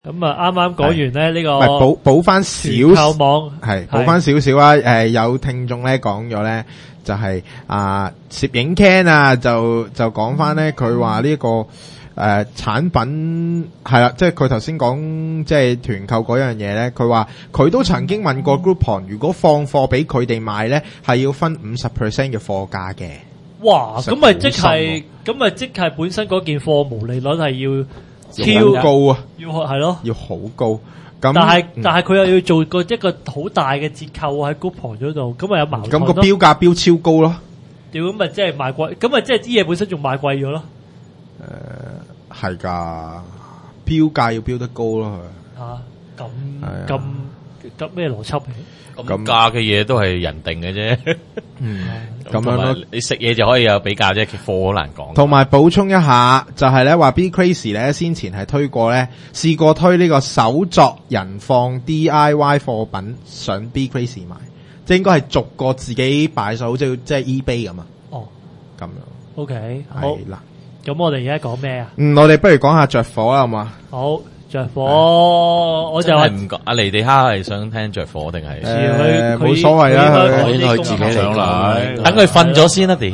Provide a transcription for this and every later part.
咁啊，啱啱講完咧呢個， 唔係補翻少全球網係補翻少少啊！有聽眾咧講咗咧，就係攝影 Ken 啊，就講翻咧，佢話呢個產品係啦，即係佢頭先講即係團購嗰樣嘢咧，佢話佢都曾經問過 Groupon，如果放貨俾佢哋買咧，係要分 50% 嘅貨價嘅。 哇！咁咪即係本身嗰件貨毛利率係要超高啊， 要係咯， 要好高。咁但係佢又要做一個好大嘅折扣喺 Groupon 嗰度，咁咪有矛盾咯。 咁個標價標超高咯。 屌，咁咪即係賣貴，咁咪即係啲嘢本身仲賣貴咗咯。 係噶，標價要標得高咯。 吓，咁咩邏輯？ 咁價嘅嘢都係人定嘅啫。 咁樣咯。 你食嘢就可以有比價啫，貨好難講。 同埋補充一下，就係咧話 Be Crazy 咧先前係試過推呢個手作人放 DIY 貨品上 Be Crazy 賣，即係應該係逐個自己擺手，即係 eBay 咁啊。哦，咁樣。 OK，好啦。 咁我哋而家講咩啊？ 我哋不如講下着火啦，好嘛？ 好，着火，我就係唔講。阿尼地哈係想聽着火定係？ 冇所謂啦， 佢自己上嚟， 等佢瞓咗先啦，屌！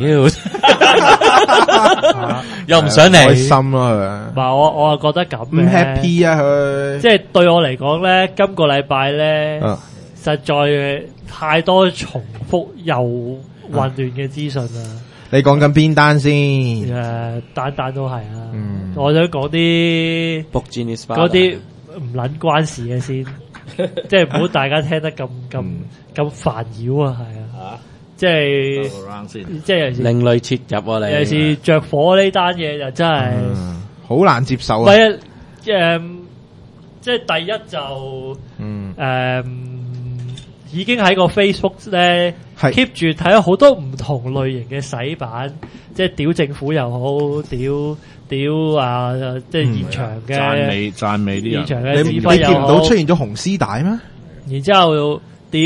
又唔想嚟， 開心啦。 唔係我係覺得咁唔 happy 啊佢。 即係對我嚟講咧，今個禮拜咧，實在太多重複又混亂嘅資訊啦。 你講緊邊單先？ 單都係啊。我想講啲嗰啲唔撚關事嘅先，即係唔好大家聽得咁煩擾啊，係啊，即係另類切入啊，你尤其是着火呢單嘢就真係好難接受啊。 第一，即係第一就已經喺個 Facebook 咧 keep 住睇咗好多唔同類型嘅洗版，即係屌政府又好，屌啊，即係現場嘅讚美啲人， 現場嘅指揮又好。 你見唔到出現咗紅絲帶咩？ 然之後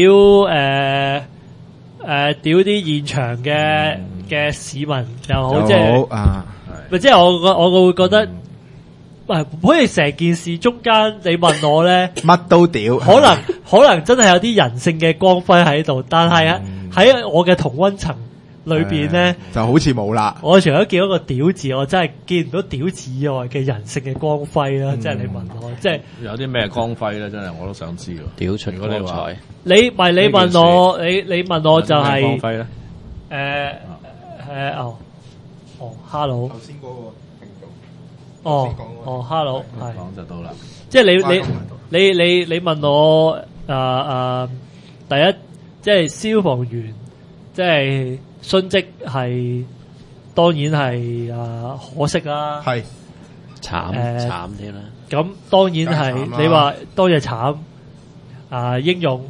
屌啲現場嘅市民又好，即係即係我會覺得。好似成件事中間，你問我咧， 乜都屌， 可能真係有啲人性嘅光輝喺度，但係喺我嘅同溫層裏邊咧， 就好似冇啦。 我除咗見到個屌字，我真係見唔到屌字以外嘅人性嘅光輝啦。即係你問我，即係有啲咩光輝咧？真係我都想知喎。 屌出光彩， 你問我，你問我就係光輝咧？ hello。頭先嗰個。hello， 係講就到啦。 即係你問我第一，即係消防員，即係殉職係當然係可惜啦， 係慘啲啦。 咁當然係你話當日慘英勇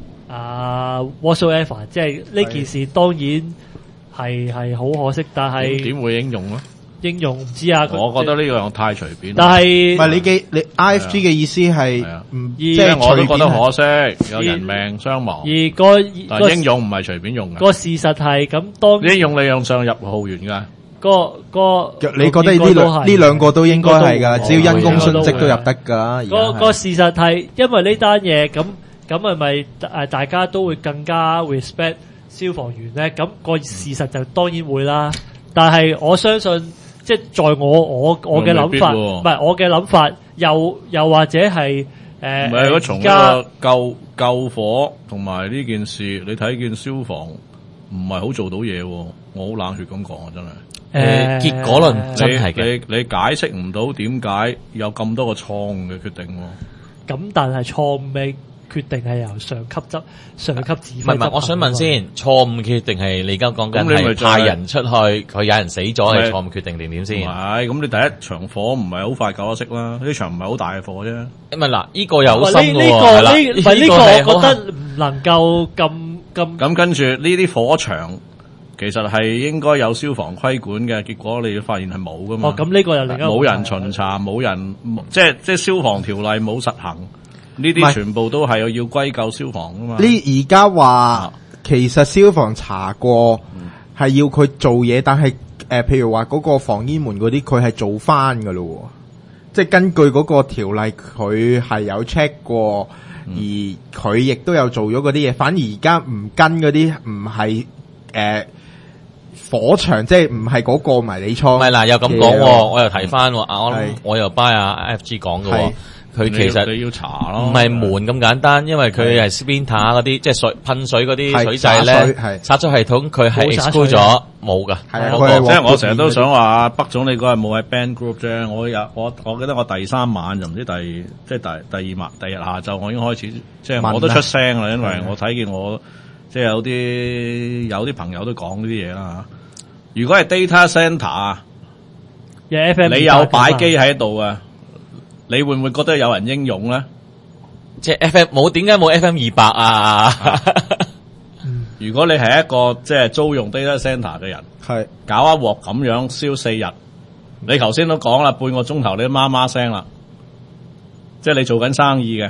whatsoever，即係呢件事當然係好可惜，但係點會英勇咧？ 英勇唔知啊， 我覺得呢樣太隨便。 但係唔係你 IFG 嘅意思係即係我都覺得可惜，有人命傷亡。但係英勇唔係隨便用嘅。 個事實係咁，當英勇你用上入號員㗎。 你覺得呢兩個都應該係㗎，只要因公殉職都入得㗎。 個事實係因為呢單嘢咁係咪大家都會更加 respect 消防員咧？咁個事實就當然會啦。但係我相信。即係在我嘅諗法，唔係我嘅諗法，又或者係唔係如果從呢個救火同埋呢件事，你睇見消防唔係好做到嘢，我好冷血咁講啊，真係。 結果論真係嘅， 你解釋唔到點解有咁多個錯誤嘅決定。 咁但係錯誤嘅決定係由上級指揮。 唔係，我想問先，錯誤決定係你而家講緊係派人出去，佢有人死咗係錯誤決定定點先？ 唔係，咁你第一場火唔係好快救得熄啦，呢場唔係好大嘅火啫。 唔係嗱，呢個又好深喎。 呢個我覺得唔能夠咁。 咁跟住呢啲火場，其實係應該有消防規管嘅，結果你發現係冇噶嘛。 咁呢個又另一個冇人巡查，冇人即係消防條例冇實行。呢啲全部都係要歸咎消防噶嘛？ 呢而家話其實消防查過係要佢做嘢，但係譬如話嗰個防煙門嗰啲，佢係做翻噶咯。 即係根據嗰個條例，佢係有 check 過，而佢亦都有做咗嗰啲嘢。反而而家唔跟嗰啲唔係火場，即係唔係嗰個迷你倉。 唔係嗱，又咁講喎，我又提翻喎，我又 buy 阿 FG 講嘅喎。佢其實你要查咯， 唔係門咁簡單，因為佢係 Splinter 嗰啲，即係水噴水嗰啲水掣咧，殺咗系統佢係 exclude 咗冇噶。 係啊， 即係我成日都想話，北總你嗰日冇喺 band group 啫。我記得我第3晚就唔知第二日下晝我已經開始，即係我都出聲啦，因為我睇見我即係有啲朋友都講呢啲嘢啦。如果係 data center，你有擺機喺度啊？你會唔會覺得有人應用咧？ 即係 FM 冇，點解冇 FM200啊？ 如果你係一個即係租用 data center 嘅人， 係搞一鑊咁樣燒4日，你頭先都講啦，半個鐘頭你都媽媽聲啦，即係你做緊生意嘅，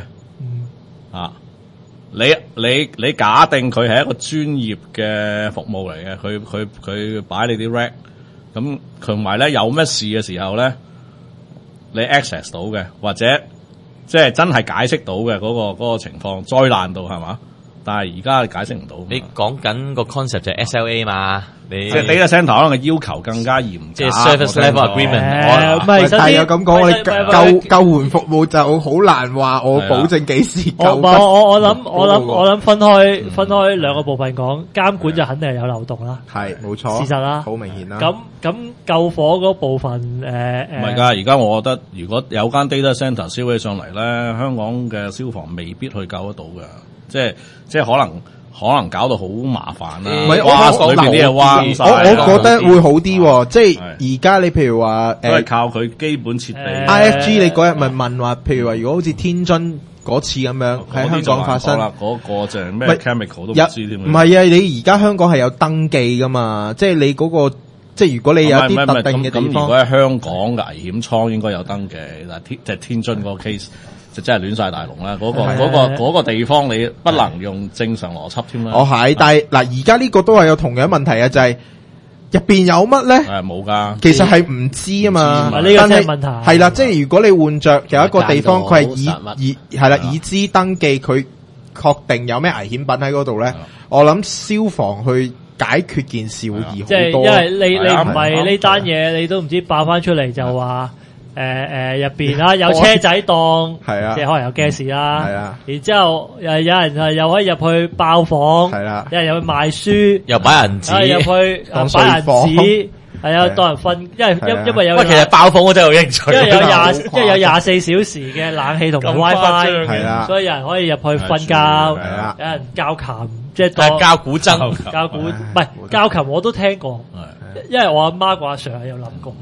你假定佢係一個專業嘅服務嚟嘅，佢擺你啲 rack， 咁同埋咧有咩事嘅時候咧？你 access 到嘅，或者即係真係解釋到嘅嗰個情況，災難度係嘛？但係而家你解釋唔到。 你講緊個 concept 就係 SLA 嘛？你即係 data center 可能嘅要求更加嚴， 即係 service level agreement。 唔係， 但係又咁講，我哋救援服務就好難話，我保證幾時救。 我諗分開兩個部分講，監管就肯定係有漏洞啦。 係冇錯， 事實啦， 好明顯啦。 咁救火嗰部分唔係㗎。而家我覺得如果有間 data center 燒起上嚟咧，香港嘅消防未必去救得到㗎。即係可能搞到好麻煩啦。 唔係我裏邊啲嘢彎晒。 我覺得會好啲，即係而家你譬如話都係靠佢基本設備。 IFG 你嗰日咪問話，譬如話如果好似天津嗰次咁樣喺香港發生， 嗰個就係咩 chemical 都唔知添。 唔係啊，你而家香港係有登記噶嘛？即係你嗰個，即係如果你有啲特定嘅地方， 咁如果喺香港嘅危險倉應該有登記，但係即係天津嗰個 case。就真係亂晒大龍啦！嗰個地方你不能用正常邏輯添啦。 我係，但係嗱，而家呢個都係有同樣問題啊，就係入邊有乜咧？ 冇㗎， 其實係唔知啊嘛。 呢個真係問題。 係啦，即係如果你換着有一個地方，佢係已知登記，佢確定有咩危險品喺嗰度咧，我諗消防去解決件事會易好多。 即係因為你唔係呢單嘢，你都唔知爆翻出嚟就話。入邊啦，有車仔檔， 係啊， 即係可能有 gas 啦， 係啊， 然之後有人又可以入去爆房， 係啦， 有人入去賣書， 又擺銀紙， 入去擺銀紙，係啊，當人瞓，因為有， 其實爆房我真係有興趣， 因為有24小時嘅冷氣同埋 WiFi， 係啦， 所以有人可以入去瞓覺， 係啦， 有人教琴，即係教古箏， 教古唔係教琴我都聽過，因為我阿媽個阿 Sir 係有諗過。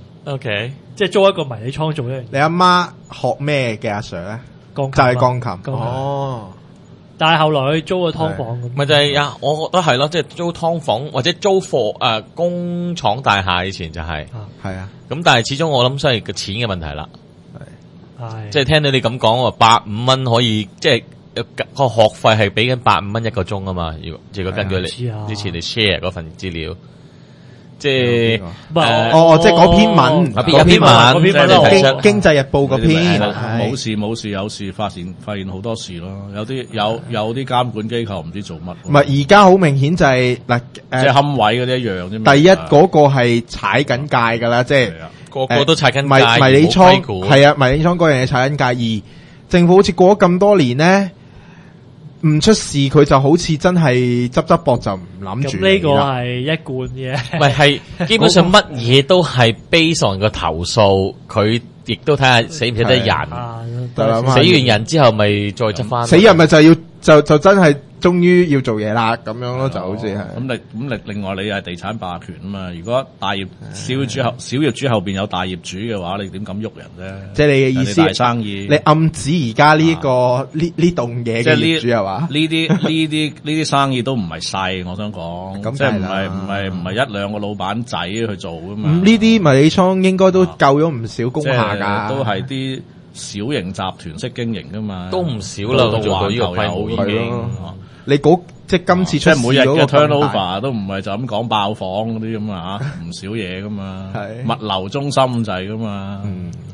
OK， 即係租一個迷你倉做一樣嘢。 你阿媽學咩嘅阿 Sir 咧？ 鋼琴就係鋼琴。哦， 但係後來佢租個劏房咁。 咪就係啊！我覺得係咯，即係租劏房或者租工廠大廈以前就係。 係啊。 咁但係始終我諗真係個錢嘅問題啦。 係。 即係聽到你咁講話，85蚊可以即係個學費係俾緊85蚊一個鐘啊嘛。如果根據你之前你 share 嗰份資料。即係即係嗰篇文， 嗰篇文， 經濟日報嗰篇， 冇事有事，發現好多事咯。有啲監管機構唔知做乜。 唔係而家好明顯就係嗱， 即係冚位嗰啲一樣啫嘛。 第一嗰個係踩緊界噶啦，即係個個都踩緊界， 迷你倉係啊，迷你倉嗰樣嘢踩緊界。而政府好似過咗咁多年咧。唔出事佢就好似真係執膊就唔諗住。 呢個係一貫嘅， 唔係基本上乜嘢都係 based on 個投訴，佢亦都睇下死唔死得人，死完人之後咪再執翻。 死人咪就要就真係終於要做嘢啦，咁樣咯，就好似係。 咁你另外你係地產霸權啊嘛？如果大業小業主後邊有大業主嘅話，你點敢喐人啫？ 即係你嘅意思， 大生意， 你暗指而家呢個呢棟嘢嘅業主係嘛？ 呢啲生意都唔係細，我想講，即係唔係一兩個老闆仔去做噶嘛？ 呢啲迷你倉應該都救咗唔少工廈㗎， 都係啲小型集團式經營噶嘛， 都唔少啦，做到呢個規模已經。 你即係今次出即係每日嘅 turnover 都唔係就咁講爆房嗰啲咁啊，唔少嘢噶嘛，物流中心就係噶嘛。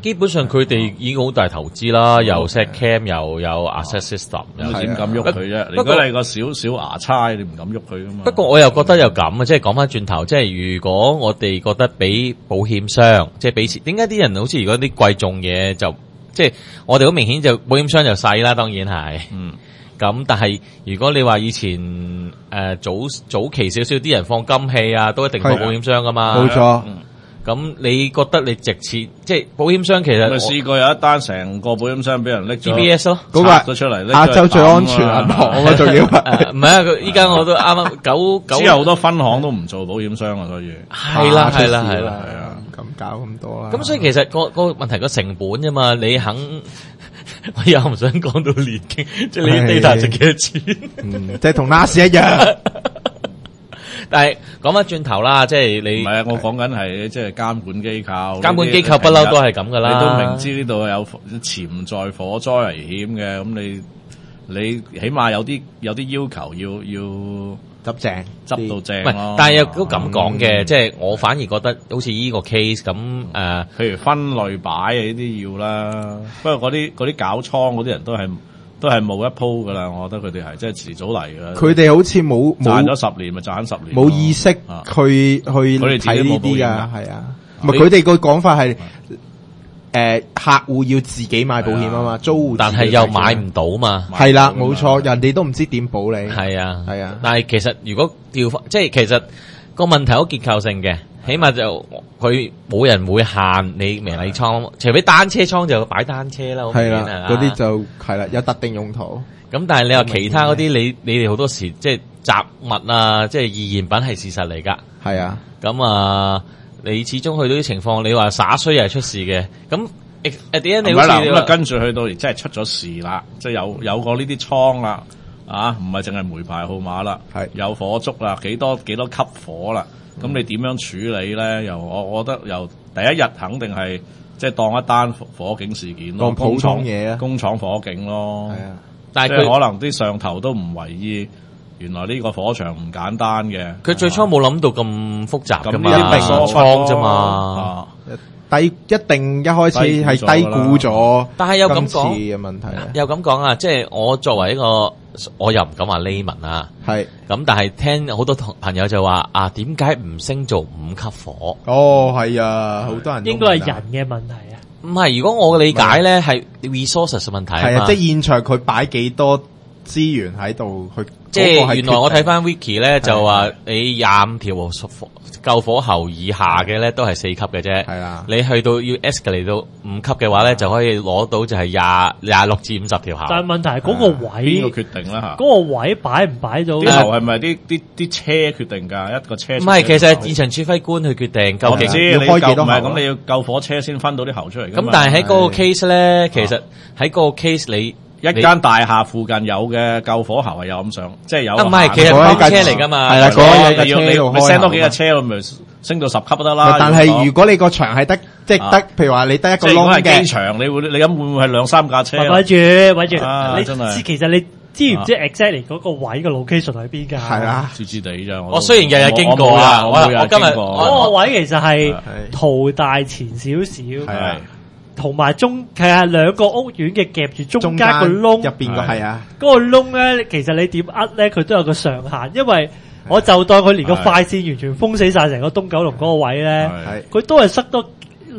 基本上佢哋已經好大投資啦，又 set cam 又有 asset system， 又點敢喐佢啫？如果你個小牙差，你唔敢喐佢噶嘛。 不過我又覺得又咁啊，即係講翻轉頭，即係如果我哋覺得俾保險商，即係俾錢，點解啲人好似如果啲貴重嘢就，即係我哋好明顯就保險商就細啦，當然係。咁但係如果你話以前早期少少啲人放金器啊，都一定放保險商噶嘛。 冇錯。 咁你覺得你值錢？即係保險商其實我試過有一單成個保險箱俾人拎咗 DBS 咯， 嗰咗出嚟， 亞洲最安全銀行啊，仲要唔係啊！依家我都啱啱九之後好多分行都唔做保險商啊，所以係啦， 咁搞咁多啦。 咁所以其實個問題個成本啫嘛，你肯我又唔想講到年經，即係你啲 data 值幾多錢？ 即係同 NAS 一樣。 但係講翻轉頭啦，即係你唔係啊！我講緊係即係監管機構， 監管機構不嬲都係咁噶啦。 你都明知呢度有潛在火災危險嘅，咁你起碼有啲要求要執到正唔係，但係又都咁講嘅，即係我反而覺得好似呢個 case 咁譬如分類擺啊呢啲要啦。不過嗰啲搞倉嗰啲人都係冇一鋪噶啦，我覺得佢哋係即係遲早嚟噶。 佢哋好似冇賺咗10年咪賺10年， 冇意識去睇呢啲噶，係啊。唔係佢哋個講法係客戶要自己買保險啊嘛，租戶但係又買唔到嘛。 係啦，冇錯，人哋都唔知點保你。 係啊， 係啊。 但係其實如果調翻，即係其實個問題好結構性嘅。起碼就佢冇人會限你迷你倉，除非單車倉就擺單車啦。 係啦，嗰啲就係啦，有特定用途。 咁但係你話其他嗰啲，你哋好多時即係雜物啊，即係易燃品係事實嚟㗎。係啊，咁你始終去到啲情況，你話灑水又係出事嘅。咁at the end你好似咁跟住去到而真係出咗事啦，即係有個呢啲倉啦，唔係淨係煤牌號碼啦，係有火燭啦，幾多級火啦。咁你點樣處理咧？我覺得由第一日肯定係即係當一單火警事件咯， 當普通嘢啊， 工廠火警咯。係啊， 但係佢可能啲上頭都唔為意，原來呢個火場唔簡單嘅。 佢最初冇諗到咁複雜㗎嘛， 一定倉啫嘛。 一定一開始係低估咗， 但係又咁講嘅問題， 又咁講啊！即係我作為一個，我又唔敢話 layman 啊，係咁，但係聽好多朋友就話點解唔升做5級火？ 哦，係啊，好多人應該係人嘅問題啊。 唔係，如果我嘅理解咧係 resources 問題係啊，即係現場佢擺幾多資源喺度去， 即係原來我睇翻 wiki 咧就話你25條救火喉以下嘅咧都係4級嘅啫，係啦。你去到要 escalate 到5級嘅話咧，就可以攞到就係26至50條喉。 但係問題係嗰個位邊個決定啦嚇？ 嗰個位擺唔擺到？ 啲喉係咪啲車決定㗎？一個車唔係，其實係現場指揮官去決定究竟要開幾多喉。咁你要救火車先分到啲喉出嚟㗎嘛。 咁但係喺嗰個 case 咧，其實喺嗰個 case 你一間大廈附近有嘅救火喉係有咁上，即係有。 唔係，其實包車嚟㗎嘛。 係啦，嗰個車度開。 你 send 多幾架車，咪升到10級都得啦。 但係如果你個場係得即係得，譬如話你得一個窿嘅。 即係如果係機場，你咁會唔會係2-3架車？ 咪住，你真係其實你知唔知 exactly 嗰個位嘅 location 喺邊㗎？ 係啦， 知知地咋。 我雖然日日經過啊，我今日嗰個位其實係淘大前少少。係。同埋其實兩個屋苑嘅夾住中間個窿入邊個係啊， 嗰個窿咧，其實你點呃咧，佢都有個上限，因為我就當佢連個快線完全封死晒成個東九龍嗰個位咧，佢都係塞多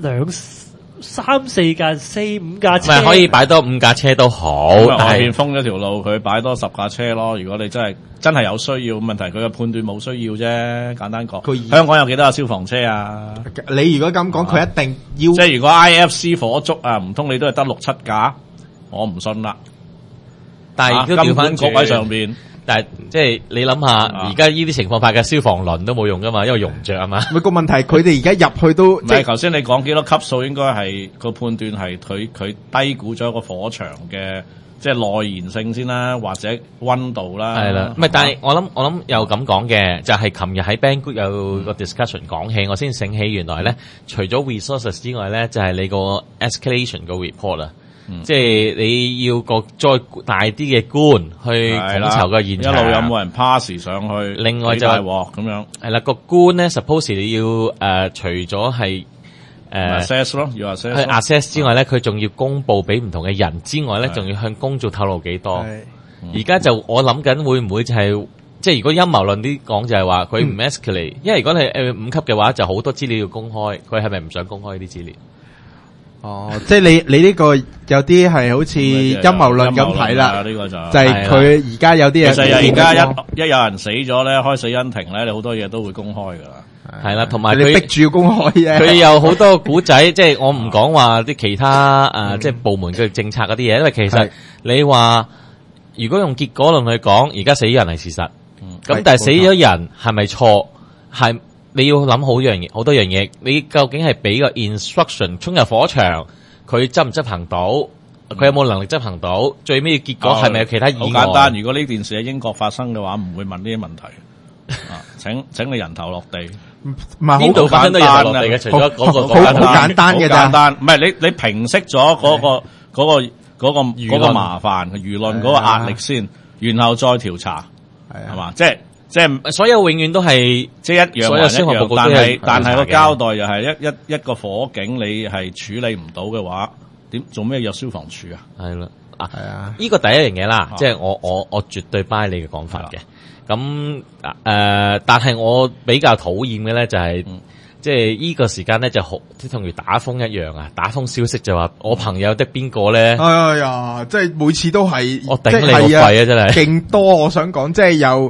2-3-4架、4-5架車， 唔係可以擺多5架車都好， 外邊封咗條路，佢擺多10架車咯。如果你真係有需要，問題佢嘅判斷冇需要啫。簡單講，香港有幾多架消防車啊？ 你如果咁講，佢一定要即係如果 IFC 火燭啊，唔通你都係得6-7架？我唔信啦。 但係都調翻各位上邊。 但係即係你諗下，而家呢啲情況發嘅消防輪都冇用噶嘛，因為用唔着啊嘛。 每個問題，佢哋而家入去都唔係頭先你講幾多級數，應該係個判斷係佢低估咗個火場嘅即係耐燃性先啦，或者溫度啦。 係啦，唔係，但係我諗又咁講嘅，就係琴日喺 Band Group 有個 discussion 講起，我先醒起原來咧，除咗 resources 之外咧，就係你個 escalation 個 report 啦。即係你要個再大啲嘅官去統籌個現場， 一路有冇人 pass 上去？ 另外就係鑊咁樣。 係啦，個官咧 suppose 你要除咗係 assess 咯，要去 assess assess 之外咧，佢仲要公佈俾唔同嘅人之外咧，仲要向公眾透露幾多。而家就我諗緊會唔會就係、即係如果陰謀論啲講就係話佢唔 escalate，因為如果係5級嘅話，就好多資料要公開，佢係咪唔想公開呢啲資料？ 哦，即係你呢個有啲係好似陰謀論咁睇啦， 呢個就係佢而家有啲嘢， 其實而家一有人死咗咧，開死因庭咧，你好多嘢都會公開噶啦。 係啦，同埋你逼住要公開啫。 佢有好多古仔，即係我唔講話啲其他即係部門嘅政策嗰啲嘢，因為其實你話如果用結果論去講，而家死咗人係事實，咁但係死咗人係咪錯？係你要諗好多樣嘢，你究竟係俾個 instruction 衝入火場，佢執唔執行到？佢有冇能力執行到？最尾結果係咪有其他意外？ 好簡單，如果呢件事喺英國發生嘅話，唔會問呢啲問題。請你人頭落地。 唔係邊度發生都人頭落地嘅，除咗嗰個好簡單嘅咋。 好簡單，唔係你平息咗嗰個麻煩輿論嗰個壓力先，然後再調查，係嘛？即係所有永遠都係即係一樣， 所有消防報告都係但係個交代又係一個火警，你係處理唔到嘅話，點做咩有消防處啊？ 係啦， 係啊， 呢個第一樣嘢啦，即係我絕對 buy 你嘅講法嘅。咁但係我比較討厭嘅咧就係，即係呢個時間咧就好，即係同如打風一樣啊！打風消息就話我朋友的邊個咧？ 哎呀，即係每次都係我頂你個肺啊！真係勁多，我想講即係又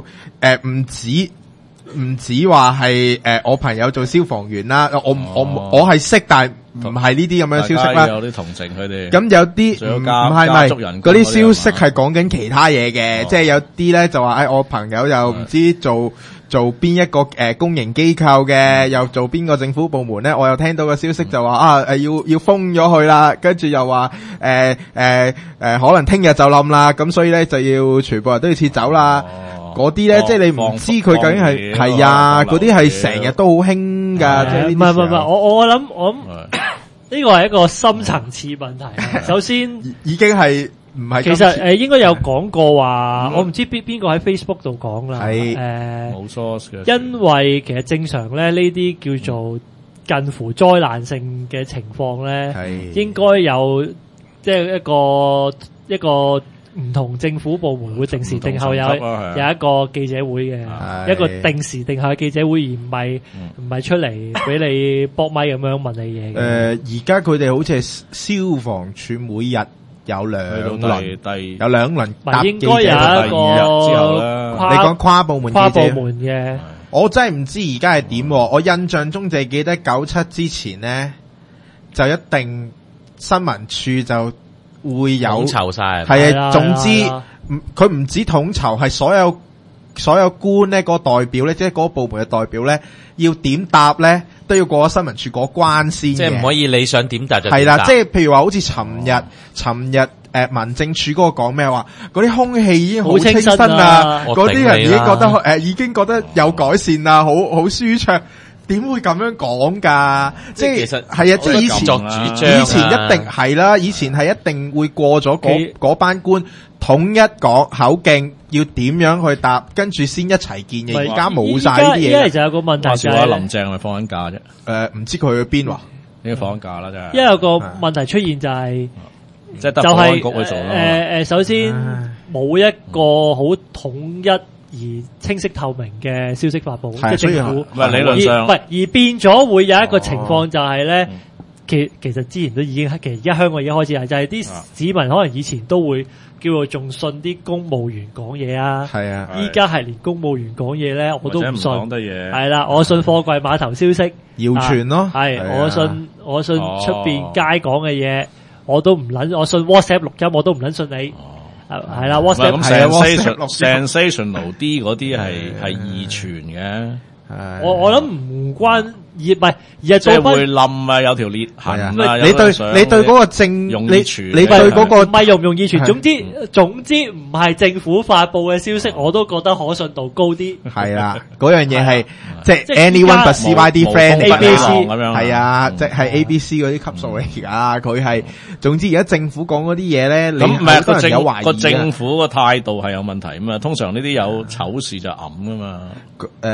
唔止話係我朋友做消防員啦，我係識，但係唔係呢啲咁樣消息啦。 有啲同情佢哋。咁有啲唔係嗰啲消息係講緊其他嘢嘅，即係有啲咧就話我朋友又唔知做邊一個公營機構嘅，又做邊個政府部門咧？我又聽到個消息就話要封咗佢啦，跟住又話可能聽日就冧啦，咁所以咧就要全部人都要撤走啦。嗰啲咧，即係你唔知佢究竟係啊，嗰啲係成日都好興噶。 唔係，我諗呢個係一個深層次問題。首先已經係唔係？ 其實應該有講過話，我唔知邊個喺 Facebook 度講啦。 冇 source 嘅。因為其實正常咧，呢啲叫做近乎災難性嘅情況咧，應該有即係一個。唔同政府部門會定時定候有一個記者會嘅，一個定時定候嘅記者會，而唔係出嚟俾你搏咪咁樣問你嘢嘅。 而家佢哋好似係消防處每日有2輪，有2輪答記者。應該有一個你講跨部門嘅， 我真係唔知而家係點。我印象中就係記得97之前咧，就一定新聞處就會有統籌晒， 係啊，總之佢唔止統籌，係所有官咧，個代表咧，即係嗰個部門嘅代表咧，要點答咧，都要過新聞處嗰關先嘅， 即係唔可以你想點答就點答。 係啦，即係譬如話好似尋日民政處嗰個講咩話，嗰啲空氣已經好清新啊，嗰啲人已經覺得有改善啦，好舒暢。點會咁樣講㗎？即係其實係啊，即係以前一定係啦，以前係一定會過咗嗰班官統一講口徑，要點樣去答，跟住先一齊見嘅。而家冇晒呢啲嘢。 因為就有個問題就係林鄭咪放緊假啫。 唔知佢去邊喎？ 應該放緊假啦，真係。 因為有個問題出現就係， 即係得保安局去做咯。 首先冇一個好統一而清晰透明嘅消息發佈，即係政府。 唔係理論上， 而變咗會有一個情況就係咧，其實之前都已經，其實而家香港已經開始係，就係啲市民可能以前都會叫做仲信啲公務員講嘢啊。 係啊， 依家係連公務員講嘢咧，我都唔信。 講得嘢係啦，我信貨櫃碼頭消息， 謠傳咯。 係我信出邊街講嘅嘢，我都唔撚，我信 WhatsApp 錄音我都唔撚信你。係啦 ，WhatsApp 咁 sensational 啲嗰啲係易傳嘅。 我諗唔關而係即係會冧啊，有條裂痕啊。 你對嗰個正容易傳， 你對嗰個唔係容唔容易傳。總之唔係政府發佈嘅消息，我都覺得可信度高啲。 係啦，嗰樣嘢係即係 anyone but CYD friend ABC 咁樣。係啊，即係 ABC 嗰啲級數嚟㗎。佢係總之而家政府講嗰啲嘢咧，咁唔係個人有懷疑。 個政府個態度係有問題啊嘛。通常呢啲有醜事就揞㗎嘛。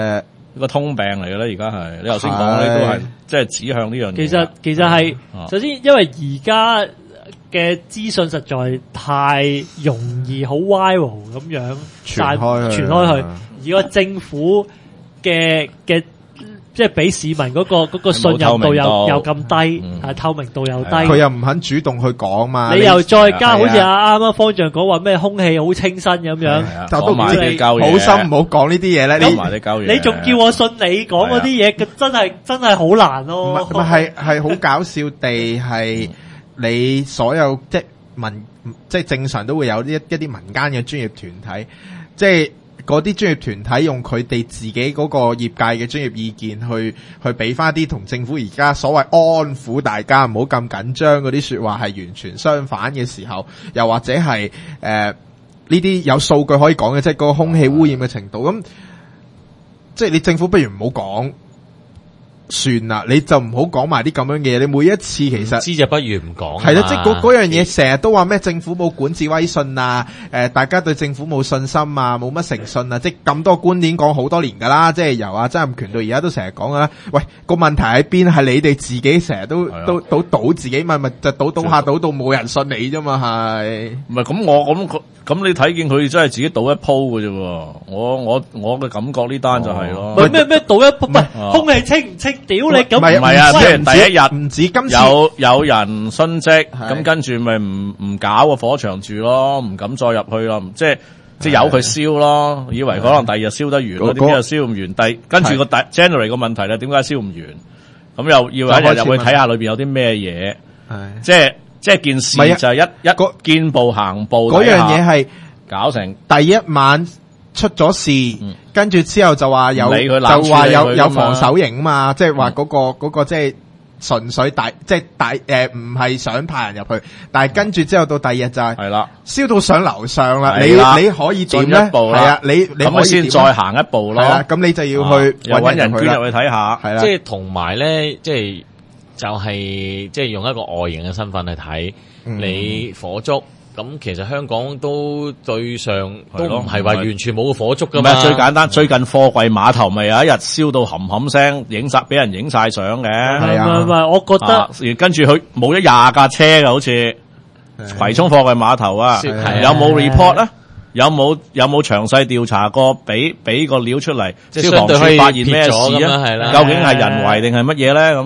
個通病嚟嘅咧，而家係你頭先講咧都係即係指向呢樣嘢。 其實係首先，因為而家嘅資訊實在太容易好 viral 咁樣傳開去，而個政府嘅即係俾市民嗰個信任度又咁低，透明度又低， 佢又唔肯主動去講嘛。 你又再加好似啱啱方丈講話咩空氣好清新咁樣， 就都唔知你好心唔好講呢啲嘢咧。 你仲叫我信你講嗰啲嘢，真係好難咯。 唔係好搞笑地係你所有即係正常都會有一啲民間嘅專業團體，即係。嗰啲專業團體用佢哋自己嗰個業界嘅專業意見去俾翻啲同政府而家所謂安撫大家唔好咁緊張嗰啲說話係完全相反嘅時候，又或者係呢啲有數據可以講嘅，即係嗰個空氣污染嘅程度，咁即係你政府不如唔好講。算啦，你就唔好講埋啲咁樣嘅嘢。你每一次其實知就不如唔講。 係啦，即係嗰樣嘢成日都話咩政府冇管治威信啊，大家對政府冇信心啊，冇乜誠信啊，即係咁多觀點講好多年噶啦，即係由阿曾蔭權到而家都成日講噶啦。喂，個問題喺邊？係你哋自己成日都賭自己，咪就賭下賭到冇人信你啫嘛，係。 唔係咁你睇見佢真係自己賭一鋪嘅啫喎。我嘅感覺呢單就係咯。 咩賭一鋪？唔係空氣清唔清？屌你咁唔係啊！即係第一日唔止今次有人殉職，咁跟住咪唔搞個火場住咯，唔敢再入去咯，即係由佢燒咯，以為可能第二日燒得完咯，點解又燒唔完？跟住個January 個問題咧，點解燒唔完？咁又要有一日入去睇下裏邊有啲咩嘢？即係件事就係一見步行步嗰樣嘢係搞成第一晚。出咗事，跟住之後就話有防守營嘛，即係話嗰個即係純粹唔係想派人入去，但係跟住之後到第二日就係啦，燒到上樓上啦，你可以點咧？係啊，你咁先再行一步咯， 咁你就要去搵人捐入去睇下， 係啦， 即係同埋咧，即係就係即係用一個外形嘅身份去睇你火燭。咁其實香港都對上都唔係話完全冇個火燭噶嘛。 最簡單，最近貨櫃碼頭咪有一日燒到冚冚聲，俾人影晒相嘅。 係啊，唔係，我覺得跟住佢冇咗20架車嘅，好似葵涌貨櫃碼頭啊，有冇 report 咧？有冇詳細調查過？俾個料出嚟，消防處發現咩事啊？究竟係人為定係乜嘢咧？咁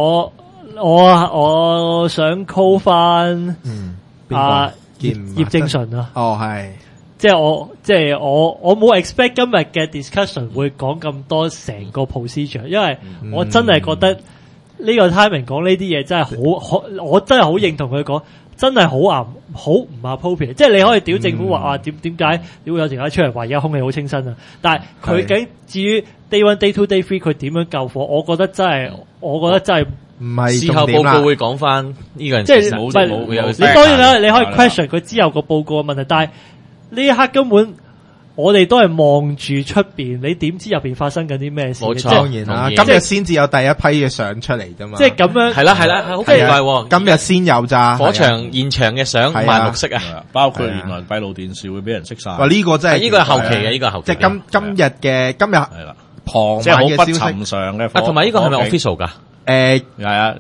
我想 call 翻葉正淳啊， 係， 即係我冇 expect 今日嘅 discussion 會講咁多成個 procedure，因為我真係覺得呢個 timing 講呢啲嘢真係好，我真係好認同佢講，真係好唔 appropriate， 即係你可以屌政府話點解會有條友出嚟話而家空氣好清新啊，但係佢究竟至於 day 1、day 2、day 3佢點樣救火，我覺得真係唔係事後報告會講翻呢個人， 即係冇你當然啦，你可以 question 佢之後個報告嘅問題，但係呢一刻根本我哋都係望住出邊，你點知入邊發生緊啲咩事？ 冇錯， 當然啦，今日先至有第一批嘅相出嚟啫嘛。 即係咁樣， 係啦，好奇怪喎！ 今日先有咋火場現場嘅相萬綠色啊， 包括原來閉路電視會俾人熄晒。 哇！呢個真係呢個係後期嘅，呢個係後期。 即係今日係啦，傍晚即係好不嘅消息尋常嘅。 同埋呢個係咪 official 㗎？ 係啊，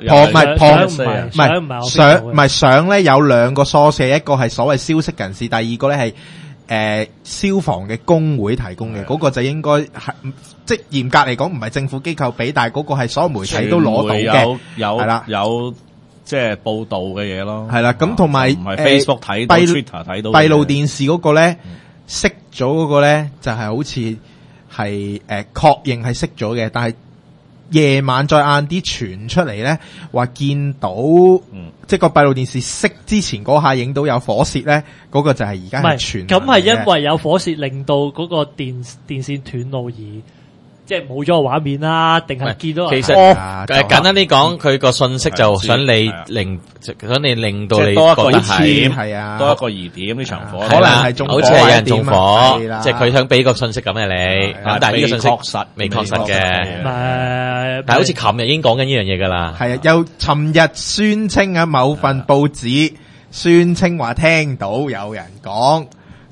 唔係相咧，有2個 source，一個係所謂消息人士，第二個咧係消防嘅工會提供嘅，嗰個就應該係即係嚴格嚟講唔係政府機構俾，但係嗰個係所有媒體都攞到嘅，係啦， 有即係報道嘅嘢咯， 係啦，咁同埋唔係 Facebook 睇到 Twitter 睇到閉路電視嗰個咧熄咗嗰個咧就係好似係確認係熄咗嘅，但係夜晚再晏啲傳出嚟咧，話見到即係個閉路電視熄之前嗰下影到有火舌咧，嗰個就係而家係傳。 咁係因為有火舌令到嗰個電線斷路而即係冇咗個畫面啦，定係見到？ 其實簡單啲講，佢個信息就想你令到你多一個疑點，係啊， 多一個疑點呢場火， 可能係縱火， 好似係有人縱火，即係佢想俾個信息咁嘅你，咁但係呢個信息未確實嘅，但係好似琴日已經講緊呢樣嘢噶啦， 係啊，又尋日宣稱啊，某份報紙宣稱話聽到有人講。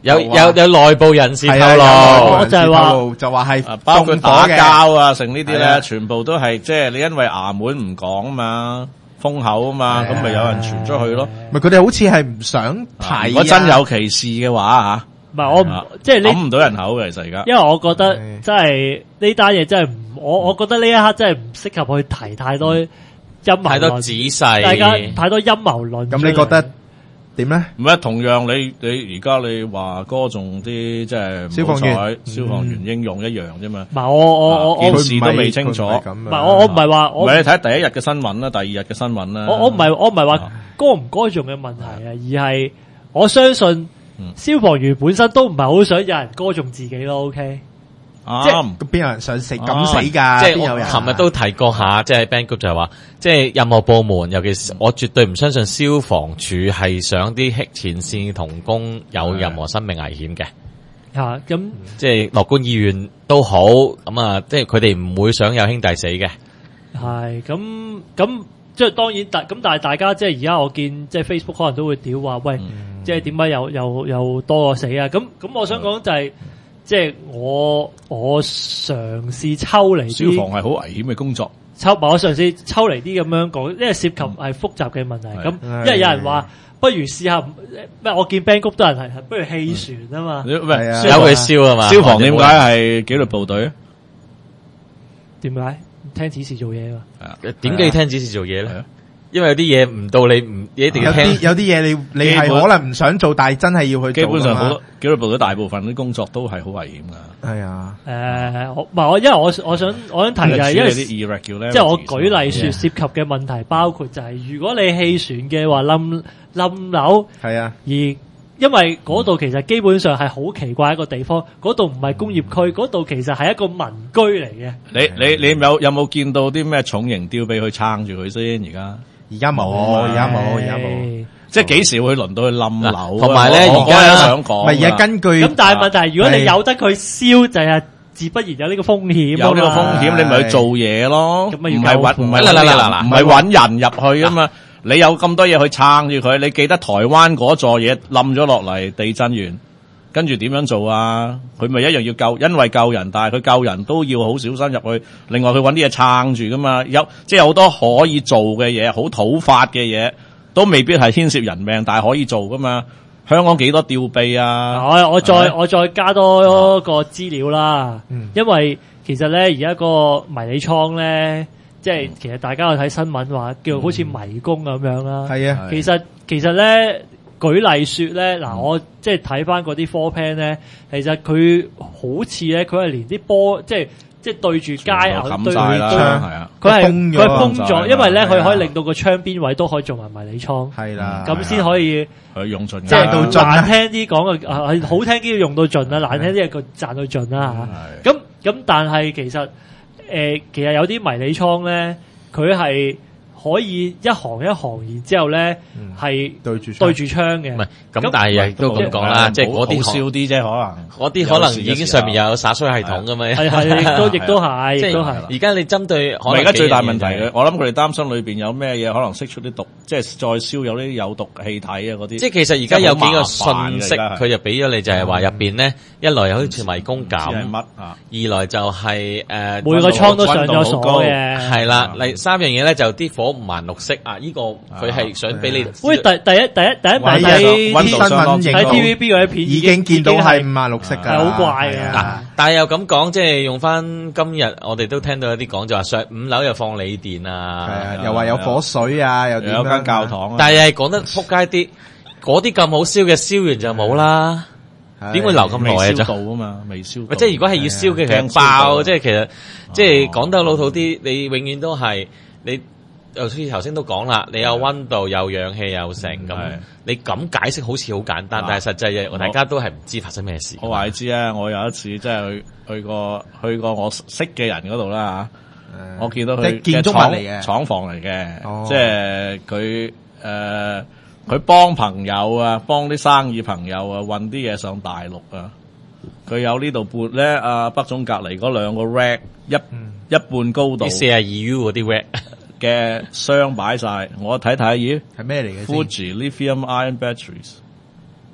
有內部人士透係露， 啊， 我就係話就話係包括打嘅， 交啊，成呢啲係啊咧，全部都係即係你因為衙門唔講啊嘛，封口啊嘛，咁咪有人傳出去咯。 咪佢哋好似係唔想睇。 如果真有歧視嘅話唔係我唔即係嚇， 呢諗唔到人口嘅其實而家。 因為我覺得係真係呢單嘢真係我覺得呢一刻真係唔適合去提太多陰謀太多論仔細， 大家太多陰謀論出嚟。 咁你覺得點咧？ 唔係同樣你而家你話歌頌啲即係消防員消防員英勇一樣啫嘛。 唔係我件事都未清楚佢唔係我唔係話我唔係你睇第一日嘅新聞啦，第二日嘅新聞啦。 我唔係話歌唔歌頌嘅問題啊，而係我相信消防員本身都唔係好想有人歌頌自己咯。OK， 啱。 邊有人想死咁死㗎？ 即係我邊有人？ 琴日都提過下，即係 Band Group 就係話，即係任何部門，尤其是我絕對唔相信消防處係想啲前線同工有任何生命危險嘅。 嚇咁即係樂觀意願都好，咁啊，即係佢哋唔會想有兄弟死嘅。 係咁即係當然但係大家即係而家我見即係 Facebook 可能都會屌話喂，即係點解又多個死啊？咁我想講就係即係我嘗試抽離啲消防係好危險嘅工作。 我嘗試抽離啲咁樣講，因為涉及係複雜嘅問題。咁因為有人話不如試下咩？我見 Band Group 都有人係不如棄船啊嘛。 唔係係啊有佢燒啊嘛。 消防點解係紀律部隊啊？ 點解？聽指示做嘢啊嘛。 點解要聽指示做嘢咧係啊？ 因為有啲嘢唔到你一定要聽。 有啲嘢你係可能唔想做，但係真係要去基做㗎嘛。 本上好多紀律部隊大部分啲工作都係好危險㗎。 係啊， 因為我想提就係因為啲 irregular， 即係我舉例說涉及嘅問題，包括就係如果你棄船嘅話冧樓， 係啊， 而因為嗰度其實基本上係好奇怪一個地方，嗰度唔係工業區，嗰度其實係一個民居嚟嘅。 你有冇見到啲咩重型吊臂去撐住佢先？ 而家冇，而家冇。 即係幾時會輪到去冧樓啊？ 同埋咧我而家都想講啊， 咪而家根據咁但係問題係，如果你有得佢燒，就係自不然有呢個風險。 有呢個風險，你咪去做嘢咯。 咁唔咪要係救唔係揾人入去啊嘛。你有咁多嘢去撐住佢，你記得台灣嗰座嘢冧咗落嚟，地震完，跟住點樣做啊？佢咪一樣要救，因為救人，但係佢救人都要好小心入去。另外佢揾啲嘢撐住噶嘛，即係好多可以做嘅嘢，好土法嘅嘢，都未必係牽涉人命，但係可以做噶嘛。香港幾多吊臂啊？ 我再加多個資料啦，因為其實咧而家個迷你倉咧。即係其實大家有睇新聞話叫好似迷宮咁樣啦。 係啊， 其實咧舉例說咧，嗱我即係睇翻嗰啲 floor plan 咧，其實佢好似咧佢係連啲波即係對住街啊對晒啦， 窗， 係啊， 佢係封咗，因為咧佢係啊可以令到個窗邊位都可以做埋迷你倉， 係啦， 咁先可以佢用盡即係賺到盡啊難聽啲講嘅好聽啲要用到盡啦，難聽啲係個賺到盡啦嚇。咁但係其實有啲迷你倉咧，佢係可以一行一行，然之後咧係對住窗嘅。 唔係咁，但係亦都咁講啦，即係嗰啲少啲啫，可能嗰啲可能已經上面有灑水系統噶嘛。 係亦都係， 即係亦都係。 而家你針對可能而家最大問題嘅，我諗佢哋擔心裏邊有咩嘢可能釋出啲毒，即係再燒有啲有毒氣體啊嗰啲。 即係其實而家有幾個信息， 即係好麻煩嘅佢就俾咗你，就係話入邊咧，一來又好似迷宮唔知係咁， 乜啊？ 二來就係每個倉都上咗鎖嘅。 係啦，第三樣嘢咧就啲火五顏六色啊！呢個佢係想俾你。 喂，第一晚睇溫度相當睇 TVB 嗰啲片已經見到係五顏六色㗎， 係好怪係啊！ 但係又咁講，即係用翻今日我哋都聽到有啲講就話上5樓又放鋰電係啊， 啊，又話有火水啊，又點有間樣教堂啊， 但係講得撲街啲，嗰啲咁好燒嘅燒完就冇啦，點會留咁耐啊？ 未燒就到啊嘛，未燒到。 即係如果係要燒嘅，其實驚燒到爆，即係其實即係講得老土啲，你永遠都係你。好似頭先都講啦，你有温度、有氧氣、有成咁，你咁解釋好似好簡單，但係實際嘅大家都係唔知發生咩事。 我話你知啊，我有一次即係去過我識嘅人嗰度啦嚇，我見到佢建築物嚟嘅廠房嚟嘅，即係佢幫朋友啊，幫啲生意朋友啊運啲嘢上大陸啊，佢有呢度撥咧，北總隔離嗰兩個 rack 一半高度啲42U 嗰啲 rack。 嘅箱擺晒，我睇睇，咦， 係咩嚟嘅 ？Fuji Lithium Ion Batteries，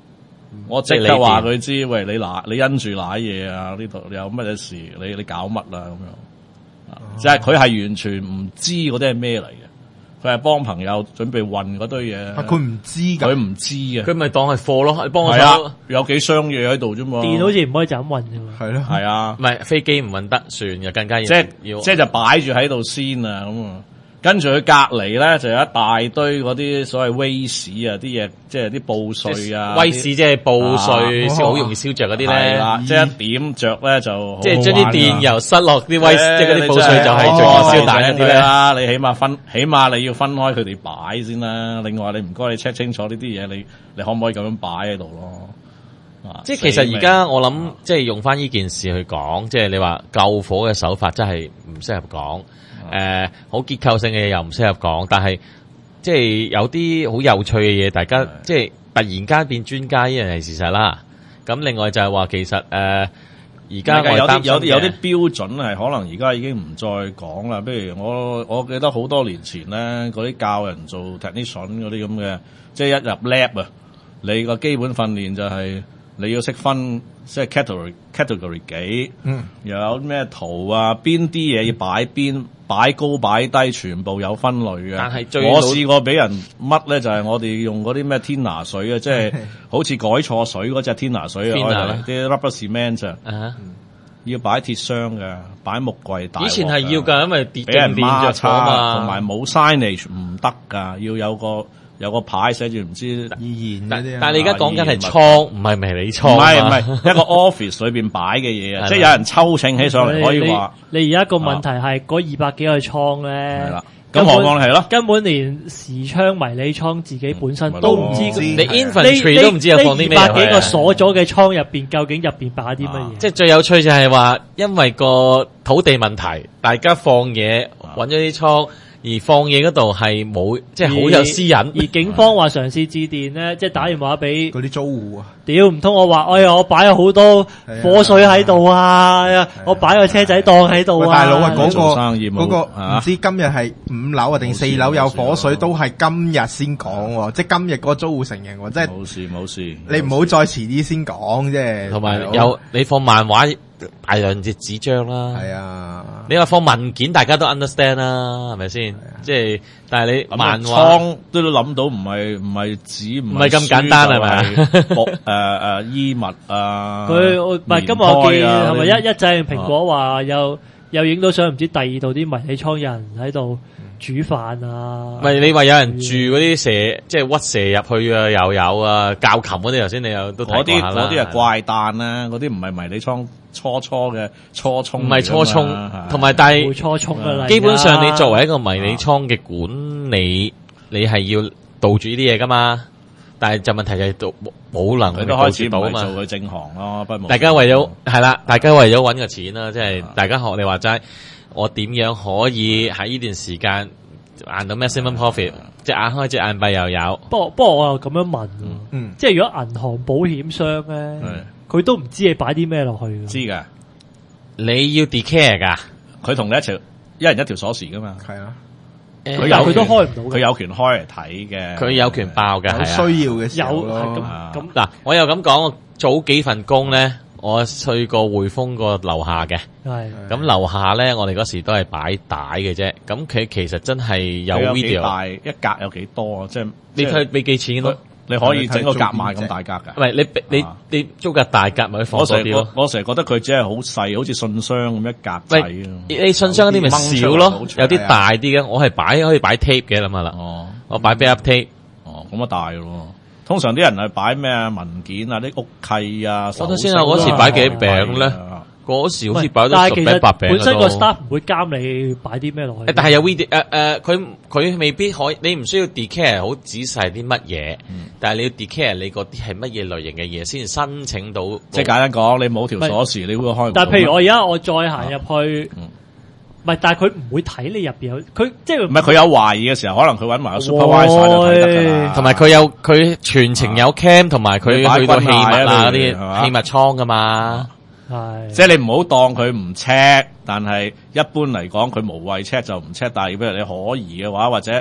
我即刻話佢知，喂，你因住攋嘢啊，呢度有乜嘢事，你搞乜啦咁樣，即係佢係完全唔知嗰啲係咩嚟嘅，佢係幫朋友準備運嗰堆嘢， 佢唔知㗎， 佢唔知嘅， 佢咪當係貨咯，幫我係手啊，有幾箱嘢喺度啫嘛， 電好似唔可以就咁運啫嘛， 係咯， 係啊， 唔係飛機唔運得，船又更加要， 即係就擺住喺度先啊咁啊。跟住佢隔離咧就有一大堆嗰啲所謂威士啊啲嘢，即係啲報稅啊， 威士即係報稅，好容易燒着嗰啲咧， 即係一點着咧就即係將啲電油塞落啲威士，即係嗰啲報稅就係最易燒彈嗰啲咧。 啦，你起碼你要分開佢哋擺先啦。另外你唔該你 check 清楚呢啲嘢，你可唔可以咁樣擺喺度咯？ 即係其實而家我諗，即係用翻呢件事去講，即係你話救火嘅手法真係唔適合講。好結構性嘅嘢又唔適合講，但係即係有啲好有趣嘅嘢，大家即係突然間變專家呢樣係事實啦。咁另外就係話其實而家我有啲標準係可能而家已經唔再講啦。譬如我記得好多年前咧，嗰啲教人做 technician 嗰啲咁嘅，即係一入 lab 啊，你個基本訓練就係你要識分。即係 category 幾，又有咩圖啊？邊啲嘢要擺邊，擺高擺低，全部有分類嘅。 但係我試過俾人乜咧，就係我哋用嗰啲咩天拿水啊，即係好似改錯水嗰隻天拿水啊，啲 rubber cement 啊，要擺鐵箱嘅，擺木櫃大。 以前係要㗎，因為俾人孖叉嘛， 同埋冇 signage 唔得㗎，要有個牌寫住唔知意言嗰啲， 但係你而家講緊係倉，唔係迷你倉， 唔係一個 office 裏邊擺嘅嘢啊，即係有人抽秤起上嚟可以話。 你而家個問題係嗰200幾個倉咧， 係啦，咁何況係咯， 根本連時槍迷你倉自己本身都唔知， 你 infantry 都唔知有放啲咩。 200幾個鎖咗嘅倉入邊，究竟入邊擺啲乜嘢？ 即係最有趣就係話，因為個土地問題，大家放嘢揾咗啲倉。而放嘢嗰度係冇，即係好有私隱。 而警方話嘗試致電咧，即係打電話俾嗰啲租戶啊。 屌，唔通我話，哎呀，我擺咗好多火水喺度啊！我擺個車仔檔喺度啊！ 大佬啊，嗰個唔知今日係5樓啊定4樓有火水，都係今日先講喎，即係今日個租戶承認喎，即係冇事。 你唔好再遲啲先講啫。 同埋有你放漫畫。大量隻紙張啦， 係啊！ 你話放文件，大家都 understand 啦，係咪先？即係，但係你漫畫倉都諗到，唔係紙，唔係咁簡單係咪？ 衣物啊， 佢唔係今日我見係咪一隻蘋果話又影到相，唔知第二度啲迷你倉有人喺度煮飯啊？ 唔係你話有人住嗰啲蛇，即係屈蛇入去啊，又有啊，教琴嗰啲頭先你又都睇過下啦。 嗰啲係怪誕啦，嗰啲唔係迷你倉。初嘅初衷， 唔係初衷，同埋但係初衷嘅基本上你作為一個迷你倉嘅管理，你係要杜住呢啲嘢噶嘛。但係就問題就係冇能力杜住到啊嘛。 做佢正行咯，不大家為咗係啦，大家為咗搵個錢啦，即係大家學你話齋，我點樣可以喺呢段時間賺到 maximum profit？隻眼開隻眼閉又有。 不過我又咁樣問，即係如果銀行保險商咧。佢都唔知你擺啲咩落去， 知噶， 你要 declare 噶， 佢同你一人一條鎖匙噶嘛， 係啊， 佢都開唔到， 佢有權開嚟睇嘅， 佢有權爆嘅， 有需要嘅時候咯。咁嗱，我又咁講，早幾份工咧，我去過匯豐個樓下嘅，咁樓下咧，我哋嗰時都係擺帶嘅啫，咁佢其實真係有 video， 大一格有幾多啊？即係你睇俾幾錢咯？ 你可以整個夾賣咁大格噶， 唔係你租格大格咪可以放多啲咯。 我成日覺得佢只係好細，好似信箱咁一格仔。 你信箱嗰啲咪少咯，有啲大啲嘅，我係可以擺 tape 嘅諗下啦。我擺 backup tape。 咁啊大咯。通常啲人係擺咩啊文件啊啲屋契啊。 我睇先啊，嗰時擺幾餅咧？嗰時好似擺咗10餅8餅。 本身個 staff 唔會監你擺啲咩落去。 但係有 video 佢未必可以，你唔需要 declare 好仔細啲乜嘢，但係你要 declare 你嗰啲係乜嘢類型嘅嘢先申請到。 即係簡單講，你冇條鎖匙，你會開唔到。 但係譬如我而家我再行入去，唔係，但係佢唔會睇你入邊有，佢即係唔係佢有懷疑嘅時候，可能佢揾埋個 supervisor 就睇得㗎啦。 同埋佢全程有 cam，同埋佢去到器物啊嗰啲器物倉㗎嘛。 係， 即係你唔好當佢唔 check，但係一般嚟講佢無謂 check 就唔 check。但係如果你可疑嘅話，或者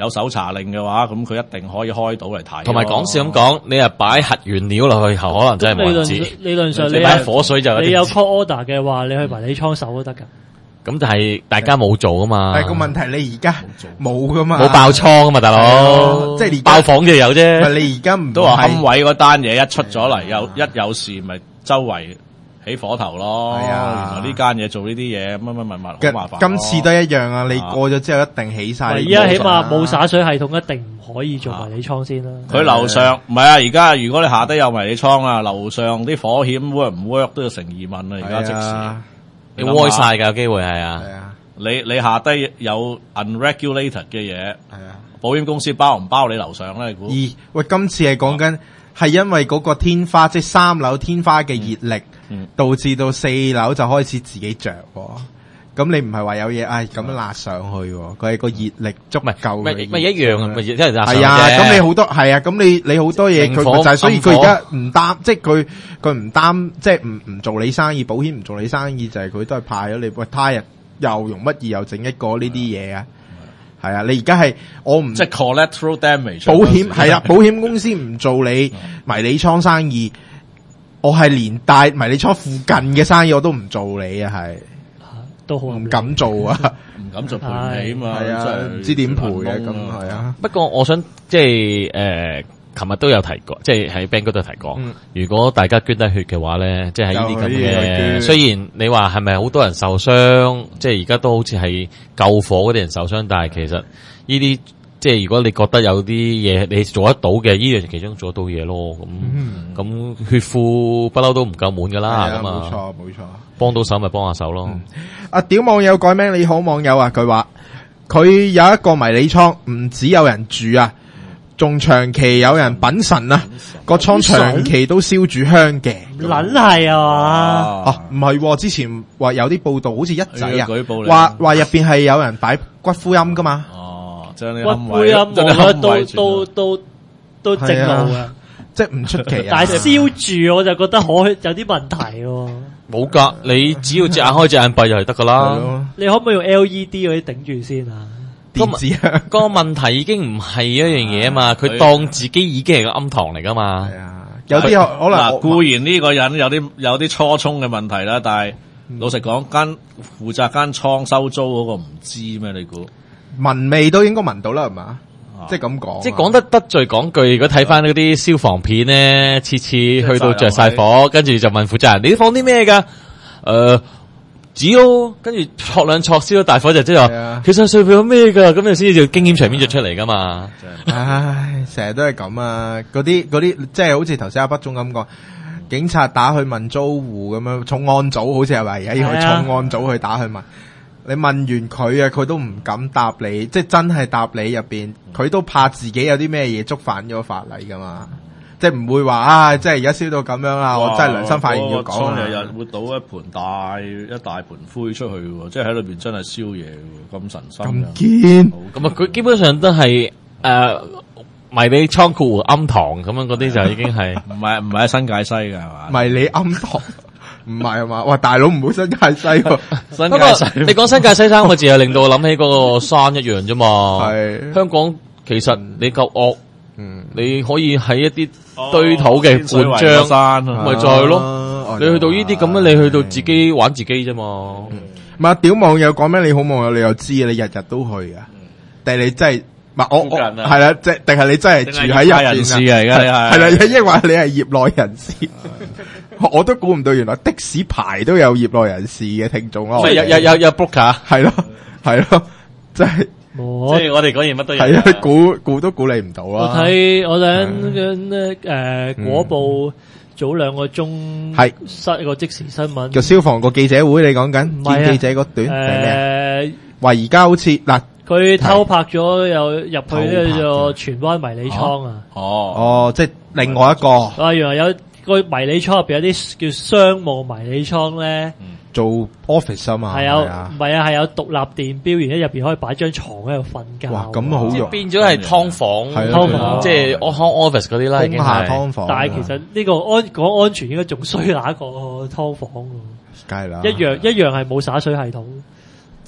有搜查令嘅話，咁佢一定可以開到嚟睇。 同埋講笑咁講，你又擺核原料落去後，可能真係冇人知。 理論上你擺火水就你有 call order 嘅話，你去迷你倉搜都得㗎。 咁但係大家冇做啊嘛。 但係個問題你而家冇噶嘛， 冇爆倉啊嘛，大佬。 即係而家爆房就有啫。 唔係你而家唔都話係堪位嗰單嘢一出咗嚟，有事咪周圍起火頭咯。 係啊原來呢間嘢做呢啲嘢乜乜乜好麻煩咯。 今次都一樣啊！你過咗之後一定起晒。 而家起碼冇灑水系統，一定唔可以做迷你倉先啦。 佢樓上唔係啊！而家如果你下低有迷你倉啊，樓上啲火險 work 唔 work 都要成疑問啊！而家即時你開晒㗎，有機會係啊。 係啊， 你下低有 unregulated 嘅嘢， 係啊。 保險公司包唔包你樓上咧？你估？ 喂，今次係講緊係因為嗰個天花，即係3樓天花嘅熱力，導致到4樓就開始自己着。咁你唔係話有嘢，咁樣辣上去，佢係個熱力足夠嘅。 咪一樣啊，咪一係辣上去啫。 係啊，咁你好多係啊，咁你好多嘢佢就係，所以佢而家唔擔，即係佢唔擔，即係唔做你生意，保險唔做你生意，就係佢都係派咗你。喂，他日又用乜嘢又整一個呢啲嘢啊？係啊，你而家係我唔即係 collateral damage 保險係啊，保險公司唔做你迷你倉生意，我係連帶迷你倉附近嘅生意我都唔做你啊，係都好唔敢做啊， 唔敢做賠你啊嘛， 係啊，唔知點賠嘅咁係啊。 不過我想即係琴日都有提過，即係喺 Bang 嗰度提過。如果大家捐得血嘅話咧，即係喺呢啲咁嘅，雖然你話係咪好多人受傷，即係而家都好似係救火嗰啲人受傷，但係其實呢啲即係如果你覺得有啲嘢你做得到嘅，呢樣其中做得到嘢咯。咁血庫不嬲都唔夠滿噶啦，咁冇錯冇錯， 幫到手咪幫下手咯。 屌網友改名你好網友啊，佢話佢有一個迷你倉，唔止有人住啊。仲長期有人品神啊，個倉長期都燒住香嘅， 撚係啊嘛？ 唔係，之前話有啲報道，好似一仔啊， 舉報話入邊係有人擺骨灰龕噶嘛。 將啲骨灰龕我覺得都正路啊， 即係唔出奇啊。 但係燒住我就覺得有啲問題喎。 冇噶，你只要隻眼開隻眼閉就係得噶啦。 你可唔可以用 LED 嗰啲頂住先啊？ 電子啊， 個問題已經唔係一樣嘢啊嘛，佢當自己已經係個庵堂嚟噶嘛。 係啊，有啲可能固然呢個人有啲初衷嘅問題啦，但係老實講，負責間倉收租嗰個唔知咩？你估聞味都應該聞到啦，係嘛？即係咁講， 即係講得罪講句，如果睇翻嗰啲消防片咧，次次去到着晒火，跟住就問負責人：你放啲咩噶？紙咯，跟住戳兩戳燒咗大火就即係話，其實上邊有咩噶？咁樣先至叫驚險場面就出嚟噶嘛。 唉，成日都係咁啊！嗰啲即係好似頭先阿北總咁講，警察打去問租戶咁樣，重案組好似係咪而家要去重案組去打去問？你問完佢啊，佢都唔敢答你，即係真係答你入邊，佢都怕自己有啲咩嘢觸犯咗法例噶嘛。即係唔會話即係而家燒到咁樣啦，我真係良心發現要講啊！ 日日會倒一大盆灰出去喎，即係喺裏邊真係燒嘢喎，咁神心咁堅咁啊！佢基本上都係迷你倉庫庵堂咁樣嗰啲就已經係唔係喺新界西㗎係嘛？ 迷你庵堂唔係嘛？哇！大佬唔好新界西喎， 新界西你講新界西3個字，又令到我諗起嗰個山一樣啫嘛。 係香港其實你夠惡。你可以喺一啲堆土嘅灌漿山，咪就係咯。你去到呢啲咁樣，你去到自己玩自己啫嘛。 唔係屌網友講咩？你好網友，你又知啊？你日日都去啊？定係你真係唔係我係啦？即係定係你真係住喺入邊人士嚟㗎？ 係啦，因為你係業內人士，我都估唔到原來的士牌都有業內人士嘅聽眾咯。 有 broker 係咯，真係。 即係我哋講完乜都有， 係啊，估都估你唔到啦。 我睇果報早2個鐘係失一個即時新聞， 個消防個記者會，你講緊見記者嗰段係咩？話而家好似嗱， 佢偷拍咗又入去呢個荃灣迷你倉啊！ 哦，即係另外一個。 原來有個迷你倉入邊有啲叫商務迷你倉咧。 做 office 啊嘛， 係有唔係啊？係有獨立電錶，然之後入邊可以擺張床喺度瞓覺。 哇，咁好用， 變咗係劏房，即係 office 嗰啲啦，已經係劏房。 但係其實呢個講安全應該仲衰那個劏房喎。 梗係啦， 一樣係冇灑水系統。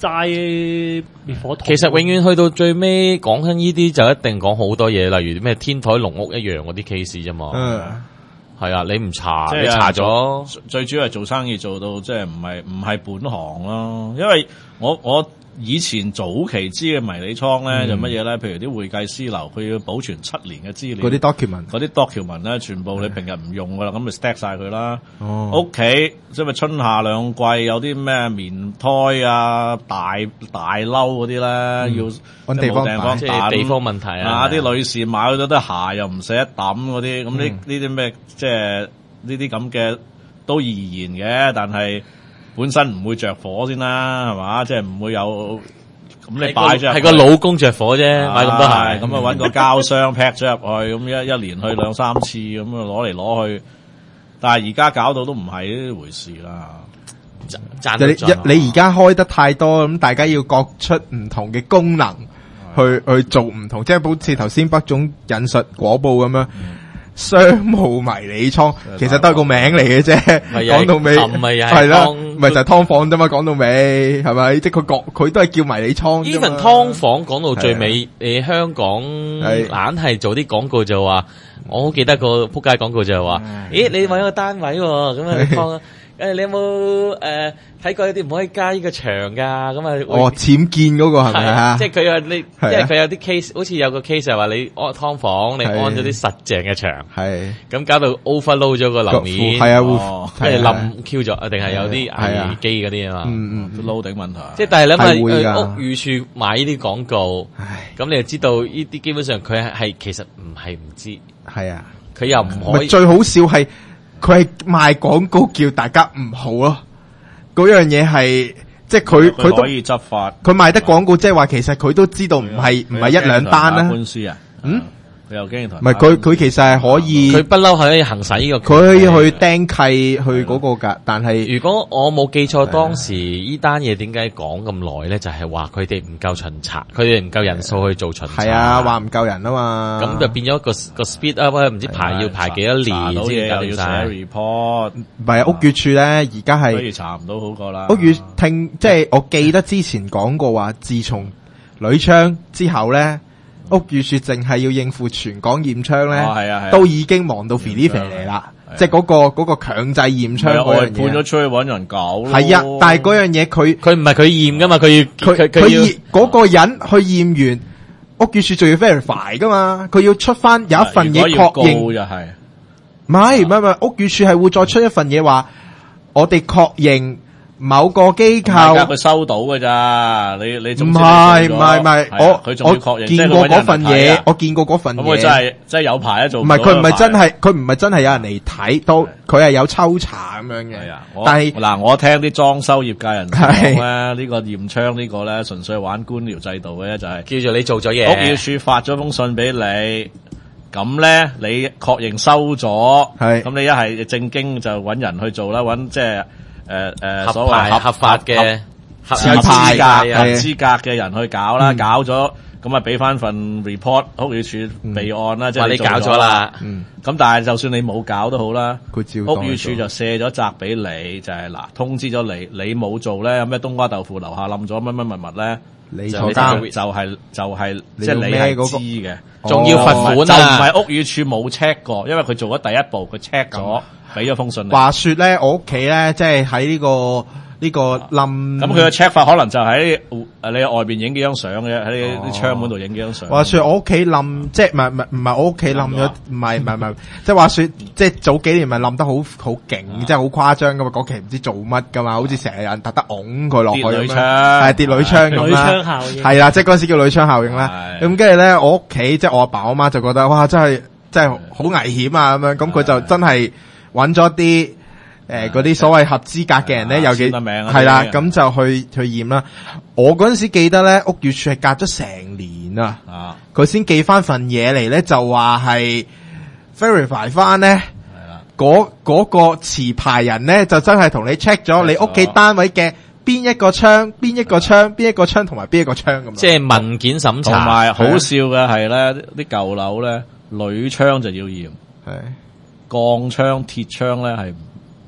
齋滅火筒。 其實永遠去到最尾講緊呢啲就一定講好多嘢，例如咩天台籠屋一樣嗰啲 case 啫嘛。係啊，你唔查， 即係你查咗， 最主要係做生意做到即係唔係本行咯，因為我以前早期知嘅迷你倉咧就乜嘢咧？譬如啲會計師樓，佢要保存7年嘅資料， 嗰啲 document 咧，全部你平日唔用噶啦，咁咪 stack 晒佢啦。屋企即係春夏兩季有啲咩棉胎啊、大褸嗰啲咧，要搵地方擺即係地方問題啊！ 啲女士買咗啲鞋又唔捨得抌嗰啲，咁呢啲咩即係呢啲咁嘅都易言嘅，但係本身唔會着火先啦，係嘛？即係唔會有咁你擺咗係個老公着火啫，買咁多鞋， 咁啊揾個膠箱 pack 咗入去，咁一年去2-3次，咁啊攞嚟攞去。但係而家搞到都唔係呢回事啦。 你而家開得太多，咁大家要各出唔同嘅功能去做唔同，即係好似頭先北總引述果報咁樣。商務迷你倉其實都係個名嚟嘅啫，講到尾係啦，咪就係劏房啫嘛。講到尾係咪？即係佢都係叫迷你倉。 even 劏房講到最尾，香港硬係做啲廣告就話，我好記得個仆街廣告就係話，咦你搵個單位喎，咁啊劏。你有冇睇過有啲唔可以加呢個牆噶？咁啊僭建嗰個係咪啊？ 即係佢話你，因為佢有啲 case，好似有個 case 係話你安劏房，你安咗啲實淨嘅牆，係咁搞到 overload 咗個樓面，係啊，即係冧 Q 咗，定係有啲危機嗰啲啊嘛， 撈頂問題。 即係但係你咪屋宇署買呢啲廣告，咁你就知道呢啲基本上佢係其實唔係唔知，係啊，佢又唔可以。 最好笑係。佢係賣廣告叫大家唔好咯，嗰樣嘢係即係佢都可以執法。 佢賣得廣告，即係話其實佢都知道唔係一兩單啦。 官司啊，佢又驚同唔係佢其實係可以， 佢不嬲可以行使呢個， 佢可以去釘契去嗰個噶。但係如果我冇記錯，當時呢單嘢點解講咁耐咧？就係話佢哋唔夠巡查，佢哋唔夠人數去做巡查。 係啊，話唔夠人啊嘛。 咁就變咗個 speed up 唔知要排幾多年先搞掂晒。 report 唔係屋宇署咧，而家係所以查唔到好過啦。 屋宇即係我記得之前講過話，自從鋁窗之後咧。屋宇署淨係要應付全港驗窗咧，都已經忙到肥哩肥嚟啦。即係嗰個強制驗窗嗰樣嘢， 判咗出去搵人搞咯。 係啊，但係嗰樣嘢佢唔係佢驗噶嘛，佢要嗰個人去驗完，屋宇署仲要 verify 噶嘛，佢要出翻有一份嘢確認。 就係唔係，屋宇署係會再出一份嘢話，我哋確認。某個機構佢收到㗎咋？你唔係， 佢仲要確認， 見過嗰份嘢，我見過嗰份嘢。 咁佢真係有排做。 唔係佢唔係真係有人嚟睇，都佢係有抽查咁樣嘅。但係嗱，我聽啲裝修業界人講咧，呢個驗窗呢個咧，純粹係玩官僚制度嘅，就係叫做你做咗嘢。 屋宇署發咗封信俾你，咁咧你確認收咗，咁你一係正經就揾人去做啦，揾即係。所謂合法嘅合資格嘅人去搞啦，搞咗咁啊俾翻份 report 屋宇署備案啦，即係你搞咗啦。 咁但係就算你冇搞都好啦， 屋宇署就卸咗責俾你，就係嗱通知咗你冇做咧，有咩冬瓜豆腐樓下冧咗乜乜物咧， 你坐監就係即係你係知嘅， 仲要罰款啊！ 就唔係屋宇署冇 check 過，因為佢做咗第一步，佢 check 咗。俾咗封信。 話說咧，我屋企咧，即係喺呢個冧。 咁佢嘅 check 法可能就喺你外邊影幾張相嘅，喺啲窗門度影幾張相。 話說我屋企冧，即係唔係我屋企冧咗，唔係，即係話說，即係早幾年咪冧得好勁，即係好誇張噶嘛。嗰期唔知做乜噶嘛，好似成日有人特登拱佢落去咁樣，係跌鋁窗咁啦。鋁窗效應係啦，即係嗰陣時叫鋁窗效應啦。咁跟住咧，我屋企即係我阿爸我媽就覺得哇，真係好危險啊咁樣，咁佢就真係。揾咗啲嗰啲所謂合資格嘅人咧，尤其係啦，咁就去驗啦。我嗰陣時記得咧，屋宇署係隔咗成年啊，佢先寄翻份嘢嚟咧，就話係 verify 翻咧，嗰個持牌人咧就真係同你 check 咗你屋企單位嘅邊一個窗、邊一個窗、邊一個窗同埋邊一個窗咁。 即係文件審查， 同埋好笑嘅係咧，啲舊樓咧鋁窗就要驗，係。鋼窗、鐵窗咧係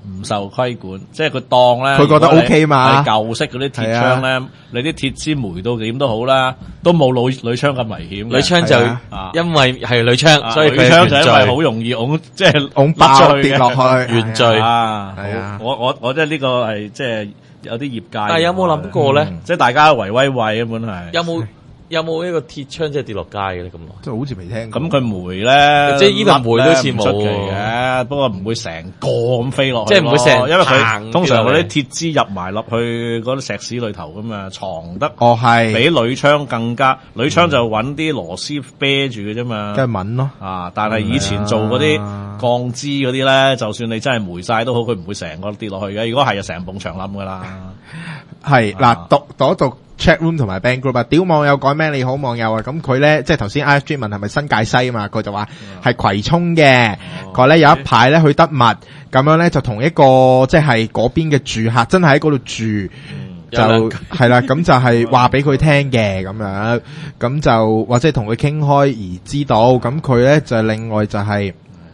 唔受規管，即係佢當咧， 佢覺得 OK 嘛係舊式嗰啲鐵槍咧，你啲鐵枝黴到點都好啦，都冇鋁槍咁危險嘅。 鋁槍就因為係鋁槍，所以佢鋁槍就因為好容易拱，即係拱爆跌落去， 原罪啊！ 係啊我即係呢個係即係有啲業界。 但係有冇諗過咧？ 即係大家圍威喂根本係。 有冇呢個鐵槍即係跌落街嘅咧？咁耐， 即係好似未聽過。 咁佢黴咧， 即係呢個黴都似冇出奇嘅，不過唔會成個咁飛落去， 即係唔會成， 因為佢通常嗰啲鐵枝入埋落去嗰啲石屎裏頭噶嘛，藏得係比鋁槍更加，鋁槍就揾啲螺絲啤住嘅啫嘛， 梗係穩咯。 但係以前做嗰啲鋼枝嗰啲咧，就算你真係黴晒都好，佢唔會成個跌落去嘅。如果係就成埲牆冧噶啦。 係嗱，讀 chat room 同埋 band group 啊，屌網友改名你好網友啊，咁佢咧即係頭先 IFG 問係咪新界西啊嘛，佢就話係葵涌嘅，佢咧有一排咧去得密，咁樣咧就同一個即係嗰邊嘅住客真係喺嗰度住，就係啦，咁就係話俾佢聽嘅咁樣，咁就或者同佢傾開而知道，咁佢咧就另外就係。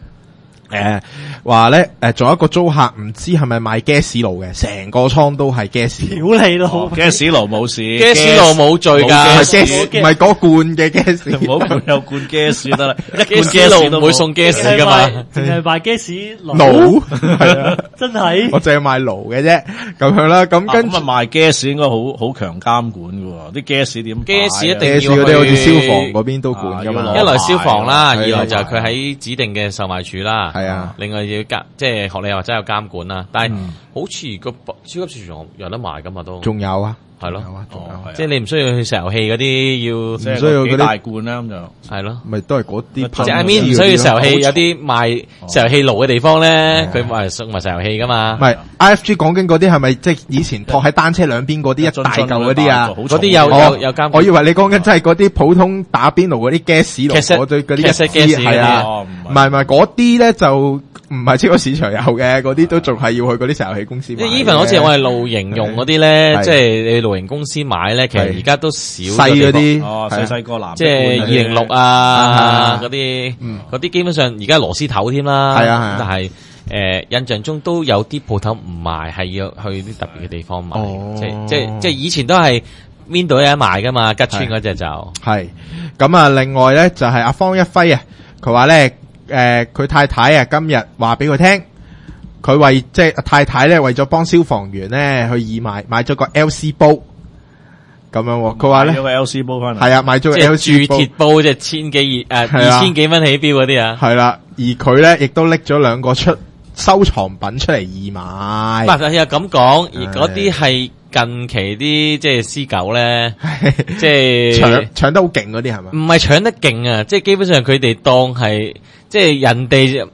話咧，仲有一個租客唔知係咪賣 gas 爐嘅，成個倉都係 gas。 屌你咯 ，gas 爐冇事 ，gas 爐冇罪㗎， 唔係嗰罐嘅 gas， 唔好有罐 gas 得啦，一罐 gas 爐唔會送 gas 㗎嘛， 淨係賣 gas 爐係啊， 真係， 我淨係賣爐嘅啫，咁樣啦，咁跟住賣 gas 應該好強監管㗎喎，啲 gas 點 ？gas 一定要嗰啲好似消防嗰邊都管㗎嘛， 一來消防啦，二來就係佢喺指定嘅售賣處啦。 係啊， 另外要即係學你話齋有監管啦，但係好似個超級市場有得賣噶嘛都， 仲有啊， 係咯， 即係你唔需要去石油氣嗰啲，要唔需要嗰啲大罐啦咁就係咯， 咪都係嗰啲，即係 I mean 唔需要石油氣，有啲賣石油氣爐嘅地方咧，佢賣送埋石油氣噶嘛。 唔係 IFG 講緊嗰啲係咪即係以前托喺單車兩邊嗰啲一大嚿嗰啲啊？ 嗰啲有監管。 我以為你講緊真係嗰啲普通打邊爐嗰啲 gas 爐，嗰啲一支係啊，唔係嗰啲咧就。唔係超級市場有嘅，嗰啲都仲係要去嗰啲石油氣公司買。 even 好似我係露營用嗰啲咧，即係你露營公司買咧，其實而家都少細嗰啲， 細個藍， 即係206啊嗰啲，嗰啲基本上而家螺絲頭添啦。 係啊， 但係印象中都有啲鋪頭唔賣，係要去啲特別嘅地方買。即係以前都係邊度有得賣噶嘛？吉村嗰隻就係咁啊！另外咧就係阿方一輝啊，佢話咧。佢太太啊，今日話俾佢聽，佢為即係太太咧，為咗幫消防員咧去義賣，買咗個 LC 煲咁樣。佢話咧， 買咗個 LC 煲翻嚟， 係啊，買咗個 LC 煲， 鑄鐵煲即係2000幾蚊起標嗰啲啊。 係啦，而佢咧亦都拎咗兩個收藏品出嚟義賣。 但係又咁講，而嗰啲係近期啲即係私狗咧，即係搶得好勁嗰啲係咪？ 唔係搶得勁啊，即係基本上佢哋當係。即係人哋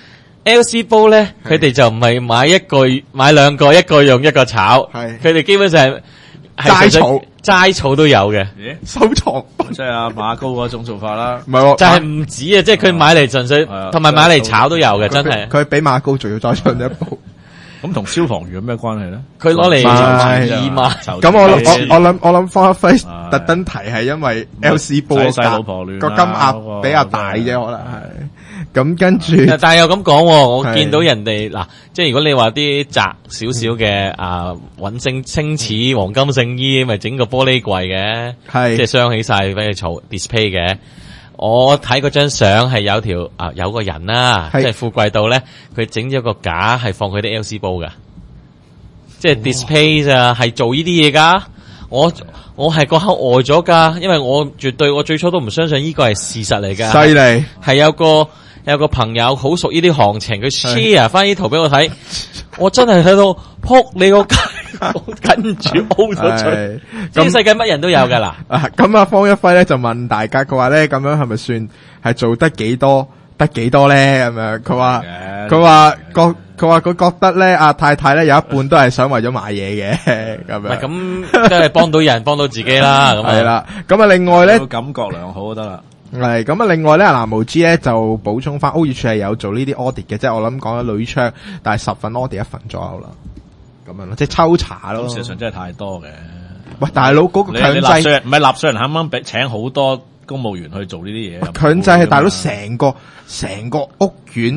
LC 煲咧，佢哋就唔係買一個買兩個，一個用一個炒，佢哋基本上係齋草都有嘅， 收藏即係阿馬高嗰種做法啦， 唔係， 就係唔止啊！即係佢買嚟純粹，同埋買嚟炒都有嘅，真係。 佢比馬高仲要再進一步。 咁同消防員有咩關係咧？ 佢攞嚟義賣。 咁我諗方一輝特登提係因為 LC 煲個金額比較大啫，可能係。咁跟住， 但係又咁講，我見到人哋嗱，即係如果你話啲窄少少嘅穩星似黃金聖衣，咪整個玻璃櫃嘅，即係雙起晒俾你嘈 display 嘅。我睇嗰張相係有條有個人啦，即係富貴度咧，佢整咗個架係放佢啲 LC 煲噶，即係 display 咋，係做呢啲嘢噶。我係嗰刻呆咗噶，因為我最初都唔相信呢個係事實嚟噶。 犀利， 係有個朋友好熟呢啲行情，佢 share 翻呢圖俾我睇，我真係睇到撲你個街，跟住 O 咗出。呢世界乜人都有噶啦。 咁方一輝咧就問大家，佢話咧咁樣係咪算係做得幾多咧？咁樣佢話佢覺得咧阿太太咧有一半都係想為咗買嘢嘅咁樣。 咁都係幫到人，幫到自己啦。咁係啦。咁啊，另外咧感覺良好就得啦。 係咁啊！另外咧，藍毛知咧就補充翻，屋宇署係有做呢啲 audit 嘅，即係我諗講咗鋁窗，但係10份 audit 1份左右啦，咁樣咯，即係抽查咯。 事實上真係太多嘅。 喂，大佬嗰個強制唔係納稅人肯唔肯請好多公務員去做呢啲嘢？ 強制係大佬成個屋苑一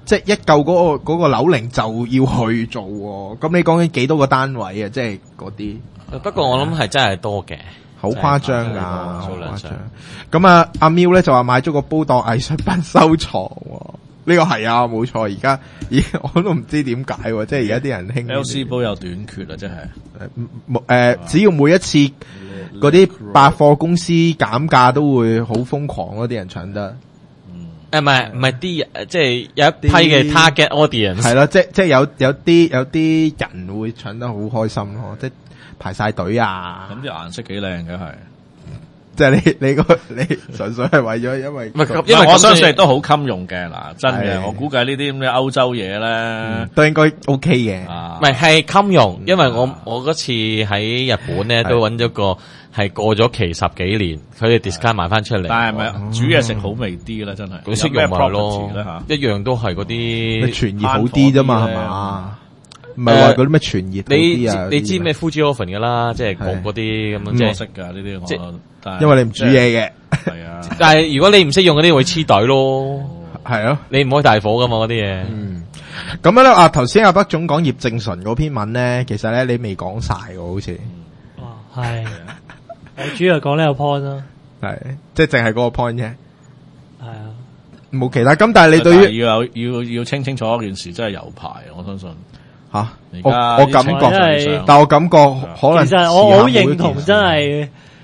即係一嚿嗰個樓齡就要去做喎。咁你講緊幾多個單位啊？即係嗰啲。 不過我諗係真係多嘅。 好誇張㗎， 好好誇誇張。 咁啊，阿 Miu 咧就話買咗個煲當藝術品收藏喎。呢個係啊，冇錯。而家我都唔知點解喎，即係而家啲人興 LC 煲有短缺啊，真係。 只要每一次嗰啲百貨公司減價都會好瘋狂咯，啲人搶得。 唔係啲即係有一批嘅 target audience 係啦，即係有啲人會搶得好開心咯，即係排晒隊啊！ 咁啲顏色幾靚嘅係， 即係你純粹係為咗因為因為我相信都好襟用嘅嗱，真嘅，我估計呢啲咁嘅歐洲嘢咧都應該 OK 嘅。 唔係襟用，因為我嗰次喺日本咧都揾咗個係過咗期10幾年，佢哋 discount 賣翻出嚟。 但係咪煮嘢食好味啲咧？真係佢識用咪咯，一樣都係嗰啲傳熱好啲啫嘛，係嘛？唔係話嗰啲咩傳熱好啲啊？ 你知咩 Fuji oven 噶啦，即係焗嗰啲咁樣，即係識噶呢啲，即係因為你唔煮嘢嘅。 係啊， 但係如果你唔識用嗰啲會黐袋咯， 係咯， 你唔可以大火噶嘛嗰啲嘢。 咁樣咧啊，頭先阿北總講葉正淳嗰篇文咧，其實咧你未講晒喎，好似。 係。我主要係講呢個 point 咯。 係，即係淨係嗰個 point 啫。 係啊。 冇其他。咁但係你對於要清楚一件事，真係有排，我相信。 吓，我感覺，但我感覺可能其實我好認同，真係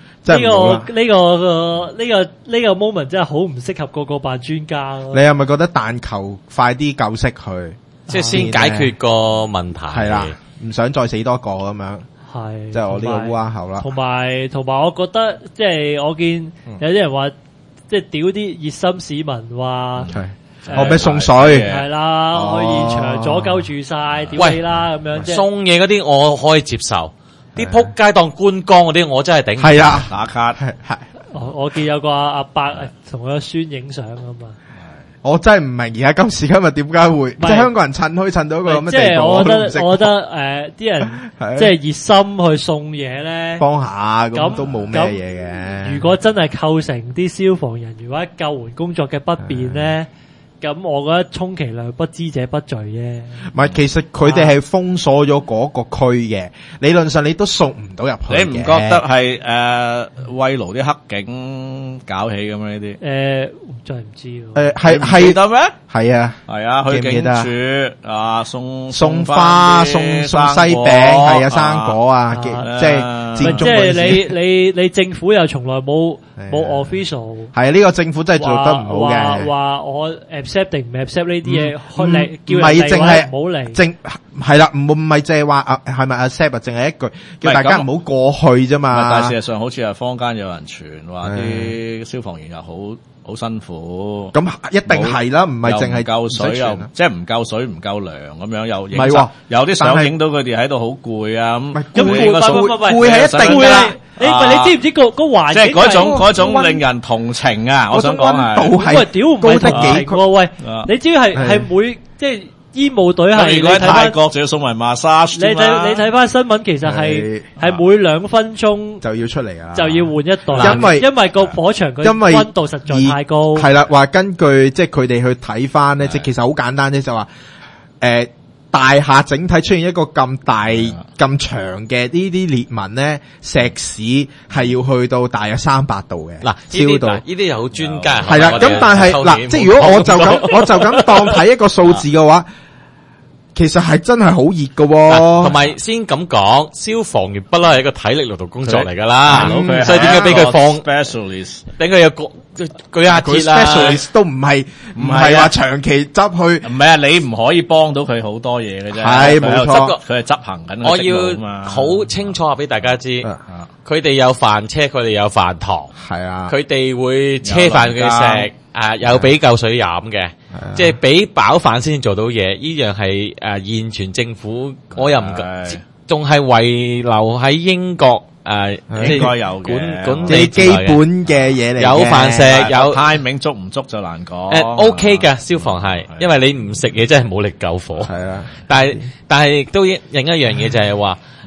呢個 moment 真係好唔適合個扮專家咯。 你係咪覺得但求快啲救熄佢， 即係先解決個問題？ 係啦，唔想再死多個咁樣。 係， 即係我呢個烏鴉口啦。 同埋，我覺得即係我見有啲人話，即係屌啲熱心市民話。 我俾送水係啦，去現場阻鳩住晒，屌你啦咁樣。 送嘢嗰啲我可以接受，啲仆街當觀光嗰啲我真係頂。 係啊， 打卡係。 我見有個阿伯同佢個孫影相啊嘛。 我真係唔明而家今時今日點解會即係香港人趁到一個咁嘅地步。 即係我覺得啲人即係熱心去送嘢咧， 幫下咁都冇咩嘢嘅。 如果真係構成啲消防人員或者救援工作嘅不便咧。咁我覺得充其量不知者不罪啫。 唔係，其實佢哋係封鎖咗嗰個區嘅，理論上你都送唔到入去。 你唔覺得係慰勞啲黑警搞起咁樣呢啲？ 真係唔知喎。 係得咩？ 係啊， 係啊，去警署啊，送花、送西餅，係啊，生果啊，即係即係你政府又從來冇 official。 係啊，呢個政府真係做得唔好嘅。 話我accept 定唔 accept 呢啲嘢，叫唔係淨係唔好嚟， 係啦，唔係淨係話係咪 accept 啊？淨係一句叫大家唔好過去啫嘛。 但係事實上好似係坊間有人傳話啲消防員又好辛苦， 咁一定係啦，唔係淨係夠水又即係唔夠水唔夠糧咁樣，又唔係喎， 有啲相影到佢哋喺度好攰啊咁， 攰係一定㗎啦。 你知唔知個環境？ 即係嗰種令人同情啊！我想講係， 喂，屌唔係同情喎，喂，你知係每即係。醫務隊係如果喺泰國就要送埋 massage 你睇翻新聞，其實係每2分鐘就要出嚟啊， 就要換一袋，因為個火場佢溫度實在太高。 係啦，話根據即係佢哋去睇翻咧，即係其實好簡單啫，就話大廈整體出現一個咁大咁長嘅呢啲裂紋咧，石屎係要去到大約300度嘅。嗱，燒到呢啲又好專家。 係啦，咁但係嗱，即係如果我就咁當睇一個數字嘅話。其實係真係好熱㗎， 同埋先咁講，消防員不嬲係一個體力勞動工作嚟噶啦，所以點解俾佢放 specialist， 等佢有舉下鐵啦 ，specialist 都唔係話長期執去， 唔係啊，你唔可以幫到佢好多嘢嘅啫， 係冇錯， 佢係執行緊。 我要好清楚話俾大家知，佢哋有飯車，佢哋有飯堂， 係啊， 佢哋會車飯佢食。有俾夠水飲嘅，即係俾飽飯先做到嘢，呢樣係現存政府，我又唔仲係遺留喺英國應該有嘅， 管理基本嘅嘢嚟嘅， 有飯食，有 timing 足唔足就難講。 OK 嘅消防係，因為你唔食嘢真係冇力救火。 係啊， 但係亦都另一樣嘢就係話。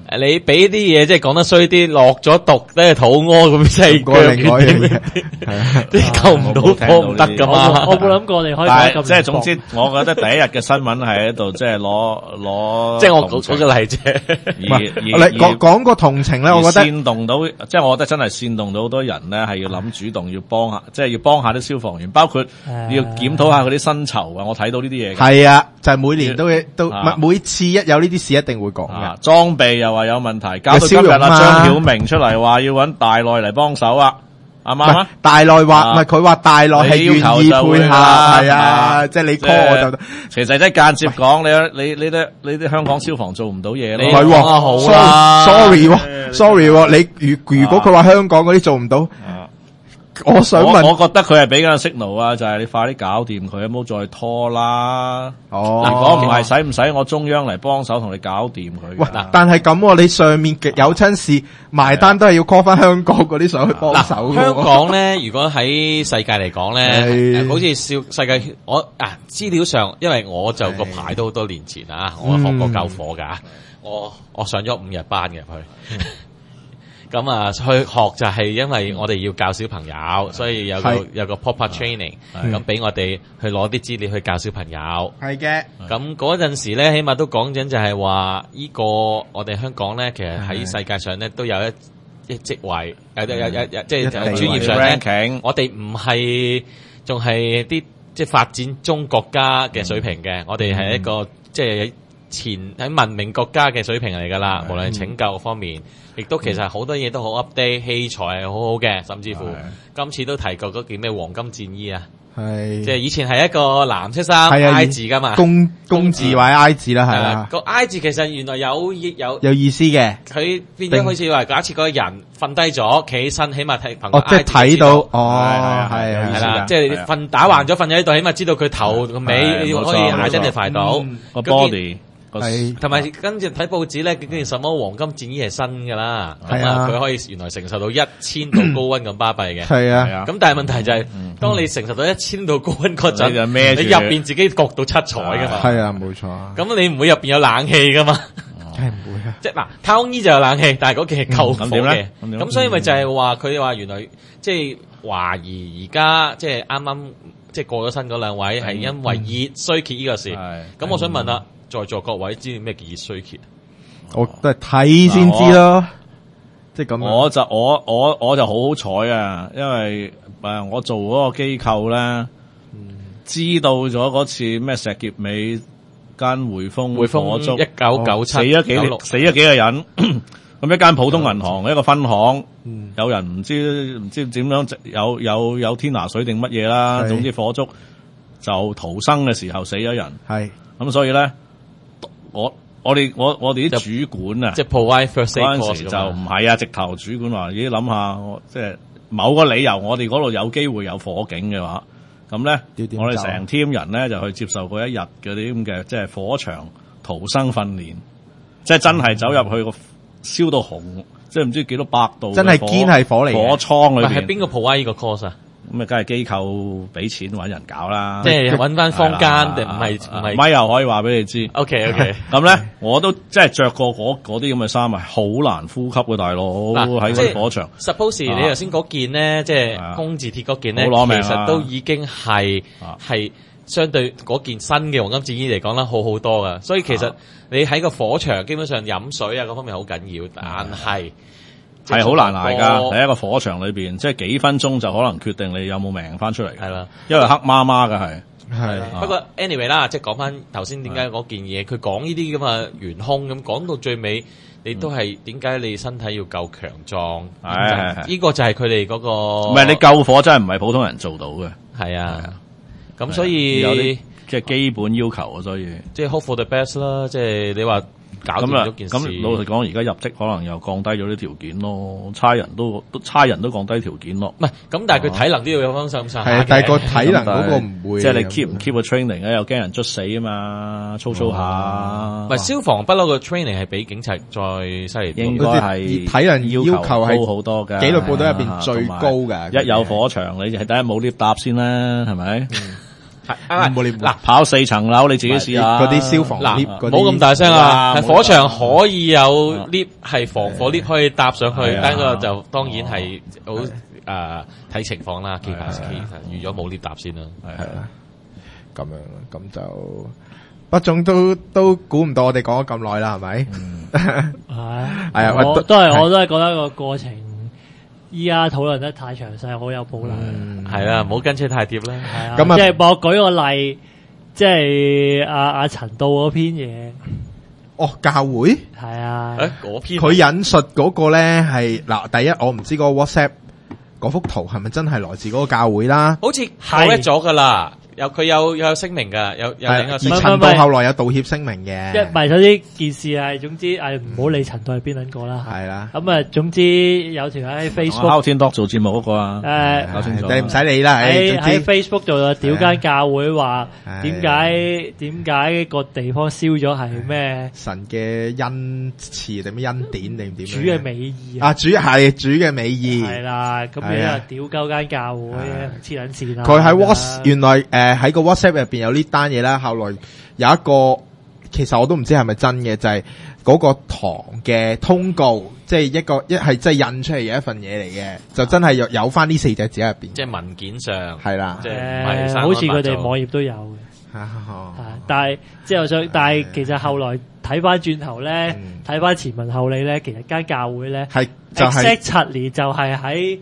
你俾啲嘢即係講得衰啲，落咗毒咧肚屙咁，即係過另外一樣嘢，係啊， 即係救唔到火唔得噶嘛。 我冇諗過我哋可以但係講咁即係總之，我覺得第一日嘅新聞係喺度即係攞， 即係我舉個例啫。 你講個同情咧，我覺得煽動到，即係我覺得真係煽動到好多人咧，係要諗主動要幫下，即係要幫下啲消防員，包括要檢討下佢啲薪酬啊。我睇到呢啲嘢嘅。 係啊，就係每年都每次一有呢啲事一定會講嘅。 裝備又話有問題，搞到今日張曉明出嚟話要揾大內嚟幫手啊，啱唔啱啊？ 大內話唔係佢話大內係願意配合，係啊，即係你 call 我就。 其實即係間接講，你啲香港消防做唔到嘢咯。 你講得好啦 ，sorry，你如果佢話香港嗰啲做唔到。我想問， 我覺得佢係俾緊個 signal 啊，就係你快啲搞掂佢，唔好再拖啦。 哦， 如果唔係，使唔使我中央嚟幫手同你搞掂佢？ 喂，但係咁喎，你上面有親事埋單都係要 call 翻香港嗰啲上去幫手。 香港咧，如果喺世界嚟講咧，好似世界資料上，因為我就個牌都好多年前啊，我學過救火㗎，我上咗5日班嘅去。咁啊，去學就係因為我哋要教小朋友，所以有個 proper training，咁俾我哋去攞啲資料去教小朋友。 係嘅。咁嗰陣時咧，起碼都講緊就係話，呢個我哋香港咧，其實喺世界上咧都有一職位，有即係專業上咧，我哋唔係仲係啲即係發展中國家嘅水平嘅，我哋係一個即係喺文明國家嘅水平嚟㗎啦，無論係拯救方面。亦都其實好多嘢都好 update， 器材係好好嘅，甚至乎今次都提過嗰件咩黃金戰衣啊，即係以前係一個藍色衫 I 字噶嘛， 公字或者 I 字啦，係啦。 個 I 字其實原來有意思嘅，佢變咗好似話假設嗰個人瞓低咗，企起身，起碼睇憑個 I 字即係睇到， 係啦，即係你瞓打橫咗瞓喺度，起碼知道佢頭個尾，你可以identify到個 body。 同埋跟住睇報紙咧，嗰件什麼黃金戰衣係新噶啦，咁啊佢可以原來承受到1000度高溫咁巴閉嘅， 係啊， 咁但係問題就係，當你承受到1000度高溫嗰陣，你入邊自己焗到七彩噶嘛， 係啊，冇錯。 咁你唔會入邊有冷氣噶嘛， 梗係唔會啊。 即係嗱，太空衣就有冷氣，但係嗰件係救火嘅，咁所以咪就係話佢哋話原來即係懷疑而家即係啱啱即係過咗身嗰兩位係因為熱衰竭呢個事，咁我想問啦。在座各位知咩叫熱衰竭？ 我都係睇先知咯，即係咁。 我就好好彩啊，因為我做嗰個機構咧，知道咗嗰次咩石硤尾間匯豐火燭 1997 死咗幾個人，咁一間普通銀行一個分行，有人唔知點樣有天拿水定乜嘢啦，總之火燭就逃生嘅時候死咗人，係咁所以咧。我哋啲主管啊， 即係 provide first aid 嗰陣時就唔係啊，直頭主管話：咦，諗下，即係某個理由，我哋嗰度有機會有火警嘅話，咁咧，我哋成 team 人咧就去接受過一日嗰啲咁嘅，即係火場逃生訓練，即係真係走入去個燒到紅，即係唔知幾多百度， 真係堅係火嚟， 火倉裏邊。 係邊個 provide 呢個 course 啊？ 咁啊，梗係機構俾錢搵人搞啦， 即係搵翻坊間定唔係？ 咪又可以話俾你知。 OK， 咁咧，我都即係着過嗰啲咁嘅衫，係好難呼吸嘅，大佬喺個火場。 Suppose 你頭先嗰件咧，即係工字鐵嗰件咧，其實都已經係相對嗰件新嘅黃金戰衣嚟講啦，好好多噶。所以其實你喺個火場基本上飲水啊嗰方面好緊要，但係。 係好難捱噶，喺一個火場裏邊，即係幾分鐘就可能決定你有冇命翻出嚟。係啦，因為黑麻麻嘅係。 不過 anyway 啦，即係講翻頭先點解嗰件嘢，佢講呢啲咁嘅元兇咁，講到最尾，你都係點解你身體要夠強壯？呢個就係佢哋嗰個。 唔係你救火真係唔係普通人做到嘅。 係啊，咁所以有啲即係基本要求啊，所以即係 hope for the best 啦，即係你話。搞掂咗件事。 咁老實講，而家入職可能又降低咗啲條件咯，差人都降低條件咯。 唔係，咁但係佢體能都要有翻上下。 係，但係個體能嗰個唔會。 即係你 keep 唔 keep 個 training 咧，又驚人捽死啊嘛，操下。 唔係消防不嬲個 training 係比警察再犀利啲。 應該係體能要求係高好多嘅。 紀律部隊入邊最高嘅。 一有火場，你係第一冇 lift 搭先啦，係咪？ 冇 lift 嗱，跑4層樓你自己試下嗰啲消防嗱， lift 嗰啲， 唔好咁大聲啊！ 哇係火場可以有 lift 係防火 lift 可以搭上去， 係啊但個就當然係好睇情況啦。其實預咗冇 lift 搭先啦。 係啦，咁樣啦，咁就不總都估唔到我哋講咗咁耐啦，係咪？係啊， 我都係覺得個過程依家討論得太詳細，好有保留。 係啦，唔好跟車太貼啦。 係啊， 咁啊即係我舉個例，即係阿陳道嗰篇嘢， 哦，教會係啊， 嗰篇佢引述嗰個咧係嗱，第一我唔知嗰個 WhatsApp 嗰幅圖係咪真係來自嗰個教會啦？ 好似correct咗噶啦，佢有聲明噶，有整個而聲明。 陳道後來有道歉聲明嘅， 一咪首先件事係，總之唔好理陳道係邊撚個啦。 係啦。 咁啊，總之有條喺 Facebook 烤天 dog 做節目嗰個啊，搞清楚。 你唔使理啦， 喺 Facebook 度就屌間教會話係點解個地方燒咗係咩神嘅恩賜定咩恩典定點樣？ 主嘅美意啊，主嘅美意係啦，咁你係啊就屌鳩間教會黐撚線啦。 佢喺 WhatsApp 原來喺個 WhatsApp 入邊有呢單嘢啦，後來有一個其實我都唔知係咪真嘅，就係嗰個堂嘅通告，即係一係即係印出嚟嘅一份嘢嚟嘅，就真係有翻呢4隻字喺入邊， 即係文件上係啦， 即係唔係生好似佢哋網頁都有嘅。但係即係我想，但係其實後來睇翻轉頭咧，睇翻前文後理咧，其實間教會咧係就係 exactly就係喺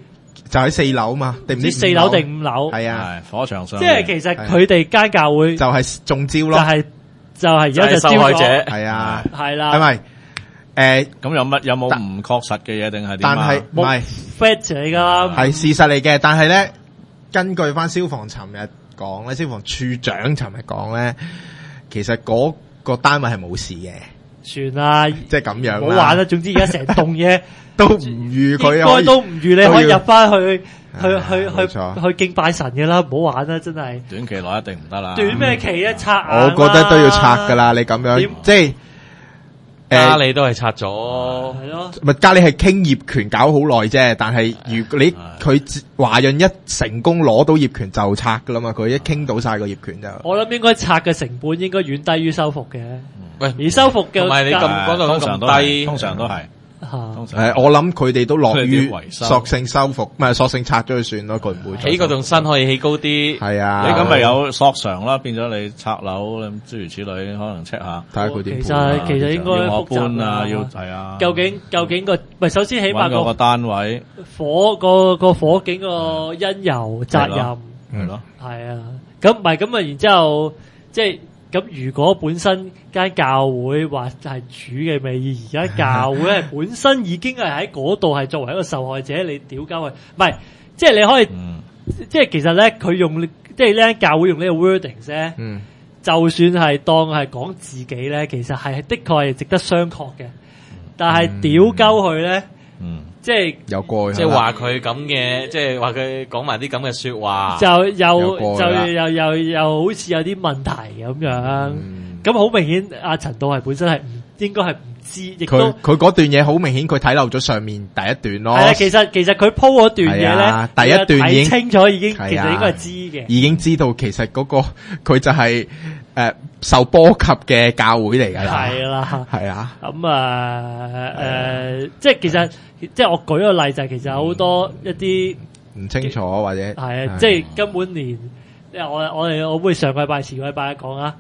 4樓嘛，定唔知 4樓定5樓？ 係啊， 係火場上， 即係其實佢哋間教會就係中招就咯， 係而家就受害者係啊， 係啦， 係咪？ 咁有冇唔確實嘅嘢定係點啊？ 但係唔係 fact 嚟㗎啦， 係事實嚟嘅，但係咧根據翻消防尋日講咧，消防處長尋日講咧，其實嗰個單位係冇事嘅， 算啦， 即係咁樣啦。 唔好玩啦。總之而家成棟嘢都唔預佢應該都唔預你可以入翻去冇錯去敬拜神嘅啦，唔好玩啦，真係。 短期內一定唔得啦。 短咩期一拆我覺得都要拆噶啦，你咁樣點即係家里都係拆咗， 係咯。 咪家里係傾業權搞好耐啫，但係如果你佢華潤一成功攞到業權就拆噶啦嘛，佢一傾到晒個業權就。 我諗應該拆嘅成本應該遠低於修復嘅。 喂， 而修復嘅同埋你咁講到通常都咁低， 通常都係。 嚇我諗佢哋都樂於佢哋啲維修索性修復，唔係索性拆咗佢算咯，佢唔會再起嗰棟新可以起高啲。 係啊， 你咁咪有索償啦，變咗你拆樓諸如此類，可能 check 下。 睇下佢點其判啊。 實應該要我複雜搬啊， 啦要係啊。 究竟個唔係首先起碼揾個單位個火警個因由責任係咯， 係啊，咁唔係咁啊，然之後即係咁，如果本身間教會話係主嘅美意，而家教會係本身已經係喺嗰度係作為一個受害者，你屌鳩佢，唔係即係你可以，即係其實咧佢用即係呢間教會用呢個 wording 咧，就算係當係講自己咧，其實係的確係值得商榷嘅，但係屌鳩佢咧。即係有過嘅， 即係話佢咁嘅，即係話佢講埋啲咁嘅說話， 就有過啦又好似有啲問題咁樣。咁好明顯，阿陳道係本身係應該係唔知，亦都佢嗰段嘢好明顯，佢睇漏咗上面第一段咯。 係啊，其實佢 po 嗰段嘢咧， 係啊第一段已經睇清楚已經， 係啊其實應該係知嘅。 已經知道其實嗰個佢就係受波及嘅教會嚟㗎啦。 係啦， 係啊。 咁即係其實即係我舉個例就係其實好多一啲唔清楚或者係啊，即係根本連我會上個禮拜前個禮拜講啊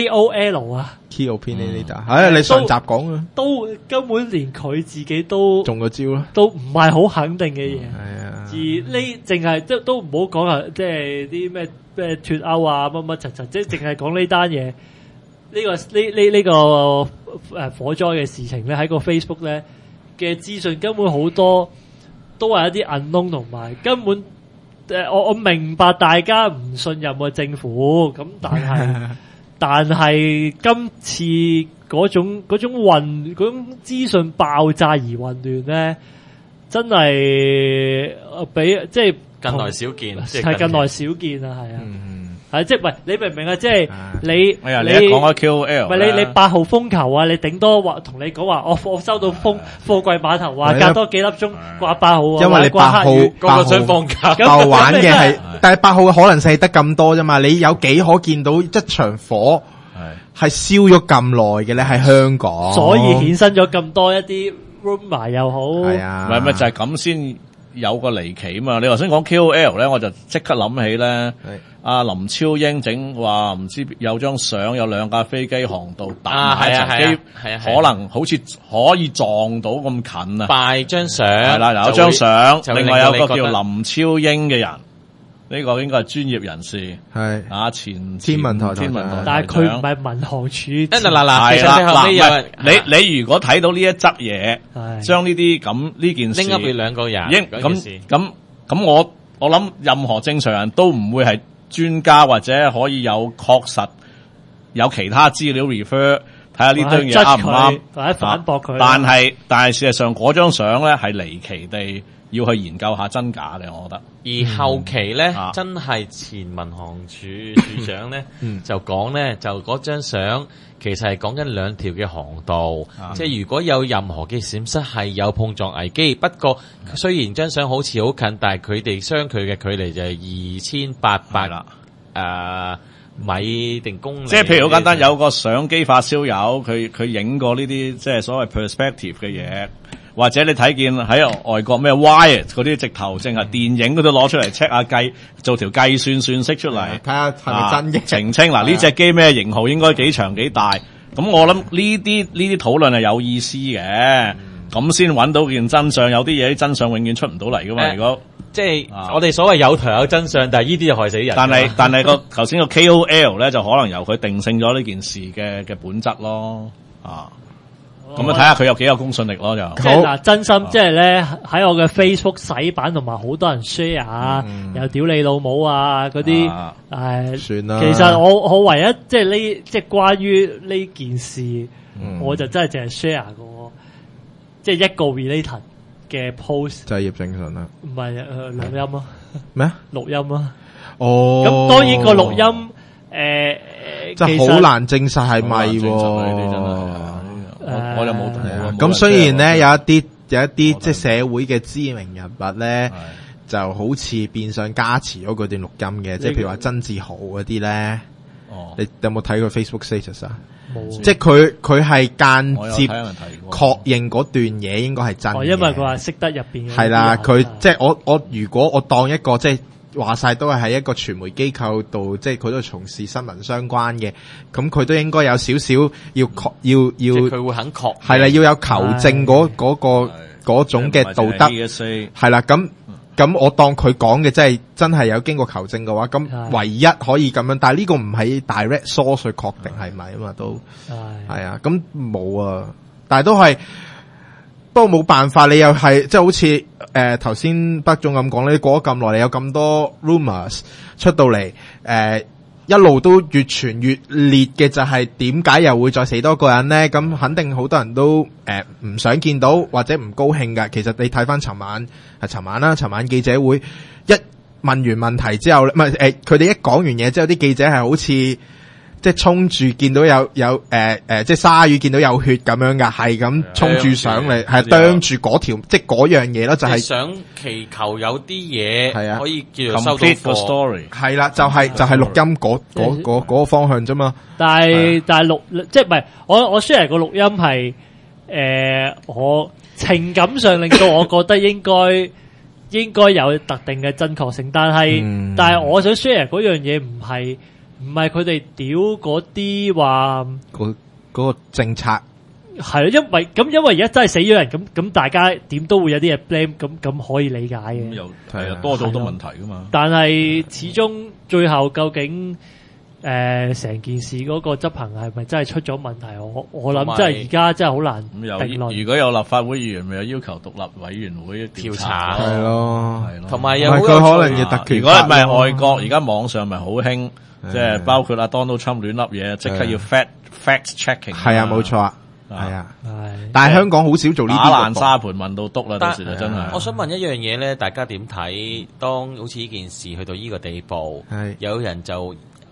KOL 啊 key opinion leader，你上集講啊， 都根本連佢自己都中咗招啦， 都唔係好肯定嘅嘢。 係啊， 而呢淨係都唔好講啊，即係啲咩脫歐啊乜乜柒柒，即係淨係講呢單嘢。呢個火災嘅事情咧，喺個 Facebook 咧嘅資訊根本好多都係一啲 unknown 同埋根本我明白大家唔信任個政府咁，但係今次嗰種資訊爆炸而混亂咧，真係比即係近來少見， 係近來少見啊，係啊。 係即係喂，你明唔明啊？即係你哎呀，你一講開 KOL， 唔係你8號風球啊，你頂多話同你講話，我收到貨櫃碼頭話係啊隔多幾粒鐘掛8號啊， 因為你或者掛黑雨個個想放假， 爆玩嘅係，但係8號嘅可能性係得咁多啫嘛。你有幾可見到一場火係燒咗咁耐嘅咧？喺香港， 所以衍生咗咁多一啲 rumor 又好， 係啊， 唔係就係咁先有個離奇啊嘛！你頭先講 KOL 咧，我就即刻諗起咧，阿林超英整話唔知有張相有2架飛機航道打埋一齊，可能好似可以撞到咁近啊！ 擺張相係啦，有張相， 就會另外有個叫令到你覺得林超英嘅人，呢個應該係專業人士， 係啊前天文台天文台， 但係佢唔係民航處， 嗱，其係啦， 實後尾有人你如果睇到呢一則嘢，將呢啲咁呢件事拎up 兩個人， 咁我諗任何正常人都唔會係專家或者可以有確實有其他資料 refer 睇下呢張嘢啱唔啱， 或者反駁佢。 但係事實上嗰張相咧係離奇地要去研究下真假嘅，我覺得。 而後期咧，真係前民航處處長咧就講咧，就嗰張相其實係講緊2條嘅航道，即係如果有任何嘅閃失係有碰撞危機。不過雖然張相好似好近，但係佢哋相距嘅距離就係2800米定公里。 即係譬如好簡單，有個相機發燒友，佢影過呢啲即係所謂 perspective 嘅嘢。或者你睇見喺外國咩 Wired 嗰啲直頭淨係電影嗰度攞出嚟 check 下做條計算式出嚟， 睇下係咪真嘅澄清嗱呢隻機咩型號應該幾長幾大，咁我諗呢啲討論係有意思嘅，咁先揾到件真相。有啲嘢啲真相永遠出唔到嚟噶嘛，如果即係我哋所謂有圖有真相，但係呢啲就害死人。 但係個頭先個 KOL 咧就可能由佢定性咗呢件事嘅本質咯，咁啊睇下佢有幾有公信力咯就。 即係嗱，真心即係咧喺我嘅 Facebook 洗版同埋好多人 share 又屌你老母啊嗰啲， 算啦。 其實我唯一即係關於呢件事，我就真係淨係 share 過即係一個 related 嘅 post。 就係葉正順啦。 唔係錄音啊？ 咩啊？ 錄音啊？ 哦。 咁當然個錄音即係好難證實係咪我就冇咁雖然咧有一啲即係社會嘅知名人物咧，就好似變相加持咗嗰段錄音嘅，即係譬如話曾志豪嗰啲咧。你有冇睇佢 Facebook status 啊？冇。即係佢係間接確認嗰段嘢應該係真嘅。 因為佢話識得入邊。 係啦，佢即係我如果我當一個即係。話晒都係喺一個傳媒機構度，即係佢都從事新聞相關嘅，咁佢都應該有少少要佢會肯確係啦，要有求證嗰種嘅道德係啦，咁我當佢講嘅真係有經過求證嘅話，咁唯一可以咁樣，但係呢個唔係 direct source 去確定係咪啊嘛，都係啊，咁冇啊，但係都係。不過冇辦法，你又係即係好似頭先北總咁講，你過咗咁耐，你有咁多 rumors 出到嚟，一路都越傳越烈嘅就係點解又會再死多個人呢？咁肯定好多人都唔想見到或者唔高興㗎。其實你睇翻尋晚記者會一問完問題之後，唔係佢哋一講完嘢之後，啲記者係好似。即係衝住見到有即係鯊魚見到有血咁樣噶，係咁衝住上嚟，係啄住嗰條即係嗰樣嘢咯，就係想祈求有啲嘢係啊， 可以叫做收到貨。 係啦，就係錄音嗰個方向啫嘛。 但係錄即係唔係我 share 個錄音係我情感上令到我覺得應該有特定嘅真確性，但係我想 share 嗰樣嘢唔係佢哋屌嗰啲話嗰個政策係因為而家真係死咗人，咁大家點都會有啲嘢 blame，咁可以理解嘅。 又係啊，多咗好多問題噶嘛。 但係始終最後究竟成件事嗰個執行係咪真係出咗問題？我諗真係而家真係好難定論。 如果有立法會議員咪有要求獨立委員會調查， 係咯， 同埋有佢可能要特權。 如果唔係外國，而家網上咪好興。即係包括阿 Donald Trump 亂笠嘢，即刻要 fact checking。係啊，冇錯啊，係啊。但係香港好少做呢啲。 打爛沙盤問到篤啦，到時就真係。 我想問一樣嘢咧，大家點睇？當好似呢件事去到呢個地步，有人就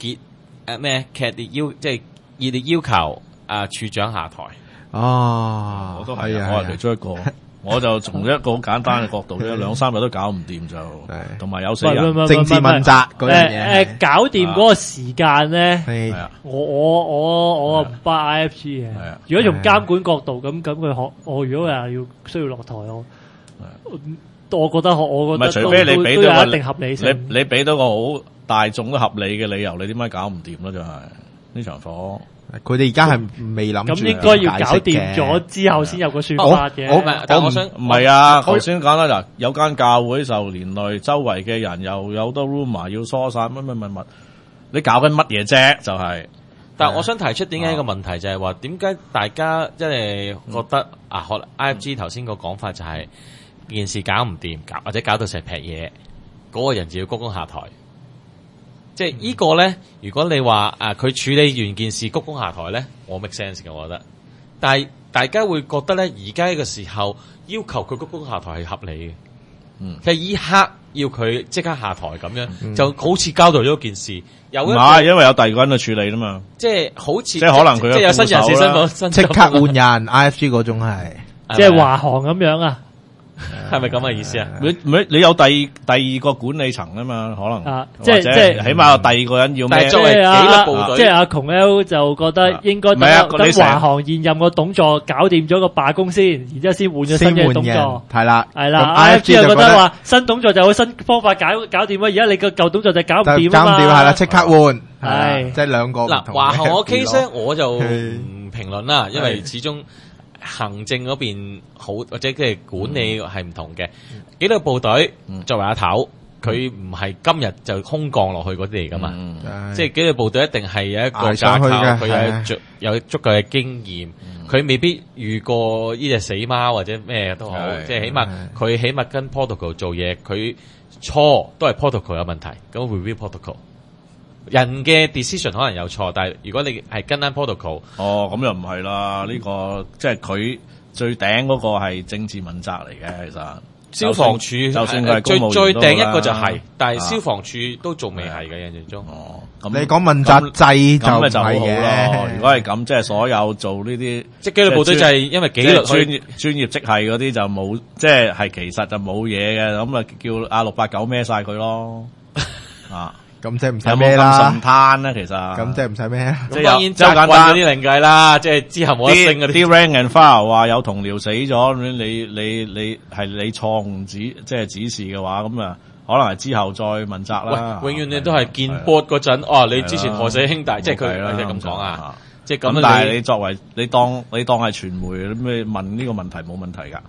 劇烈即係熱烈要求處長下台。 哦， 我都係啊，我係其中一個。我就從一個好簡單嘅角度咧，2-3日都搞唔掂就，同埋有死人。 政治問責嗰樣嘢。 搞掂嗰個時間咧， 係我唔 buy IFG 嘅。如果從監管角度咁佢我如果話需要落台，我覺得唔係，除非你俾到有一定合理性。 你俾到個好大眾都合理嘅理由，你點解搞唔掂咧？就係呢場火。 佢哋而家係未諗住， 咁應該要搞掂咗之後先有個說法嘅。 但我想唔係啊，頭先講啦，嗱，有間教會受連累，周圍嘅人又有好多 rumor 要疏散，乜，你搞緊乜嘢啫？就係， 但係我想提出點解一個問題就係話，點解大家即係覺得可能 IFG 頭先個講法就係件事搞唔掂，或者搞到成劈嘢，嗰個人就要鞠躬下台。即係呢個咧，如果你話佢處理完件事鞠躬下台咧，我 make sense 嘅，我覺得。但係大家會覺得咧，而家呢個時候要求佢鞠躬下台係合理嘅。其實依刻要佢即刻下台咁樣，就好似交代咗件事。有唔係，因為有第二個人去處理啦嘛。 即係好似即係可能佢即係有新人事身份， 即刻換人 IFG 嗰種係， 即係華航咁樣啊。 係咪咁嘅意思啊？ 你有第二個管理層啊嘛，可能即係起碼有第二個人要咩？ 但係作為紀律部隊， 即係阿窮 L 就覺得應該等華航現任個董座搞掂咗個罷工先，然之後先換咗新嘅董座。 係啦 ，IFG 又覺得話新董座就有新方法搞掂啊！而家你個舊董座就搞唔掂啊嘛。 搞唔掂係啦，即刻換。 係即係兩個唔同嘅。 華航個 case 咧，我就唔評論啦，因為始終。行政嗰邊好或者即係管理係唔同嘅，紀律部隊作為阿頭，佢唔係今日就空降落去嗰啲嚟噶嘛，即係紀律部隊一定係有一個架構，佢有足夠嘅經驗，佢未必遇過呢隻死貓或者咩都好，即係起碼跟 protocol 做嘢，佢錯都係 protocol 有問題，咁 review protocol。人嘅 decision 可能有錯，但係如果你係跟單 protocol， 咁又唔係啦。呢個即係佢最頂嗰個係政治問責嚟嘅，其實消防處就算佢係公務員最頂一個就係，但係消防處都仲未係嘅印象中。 咁你講問責制就唔係嘅。如果係咁，即係所有做呢啲， 即係紀律部隊就係因為紀律專業職系嗰啲就冇，即係其實就冇嘢嘅。咁啊叫阿689孭晒佢咯。 咁即係唔使孭啦， 咁順攤咧，其實咁即係唔使孭。 咁當然習慣嗰啲另計啦，即係之後冇得升嗰啲。 rank and file 話有同僚死咗，咁你係你錯誤即係指示嘅話，咁啊可能係之後再問責啦。 永遠你都係見 board 嗰陣，你之前害死兄弟，即係佢即係咁講啊，即係咁。 但係你作為你當係傳媒，咩問呢個問題冇問題㗎。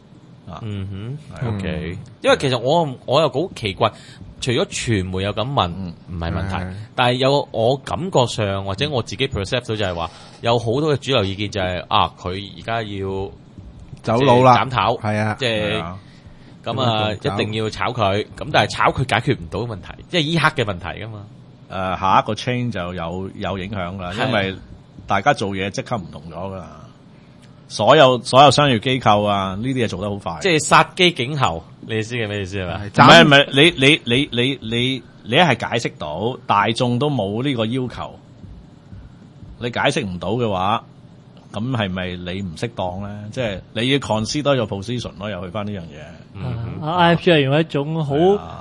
OK，因為其實我又好奇怪。除咗傳媒有咁問，唔係問題，但係有我感覺上或者我自己 perceive 到就係話，有好多嘅主流意見就係佢而家要走佬啦， 斬頭， 係啊， 即係咁一定要炒佢，咁但係炒佢解決唔到問題，即係依刻嘅問題噶嘛。 下一個 change 就有影響啦，因為大家做嘢即刻唔同咗噶啦。所有商業機構啊，呢啲嘢做得好快， 即係殺雞儆猴，你意思係咩意思係嘛？ 唔係，你一係解釋到，大眾都冇呢個要求，你解釋唔到嘅話，咁係咪你唔適當咧？即係你要 consider your position 咯，又去翻呢樣嘢。 IFG 係用一種好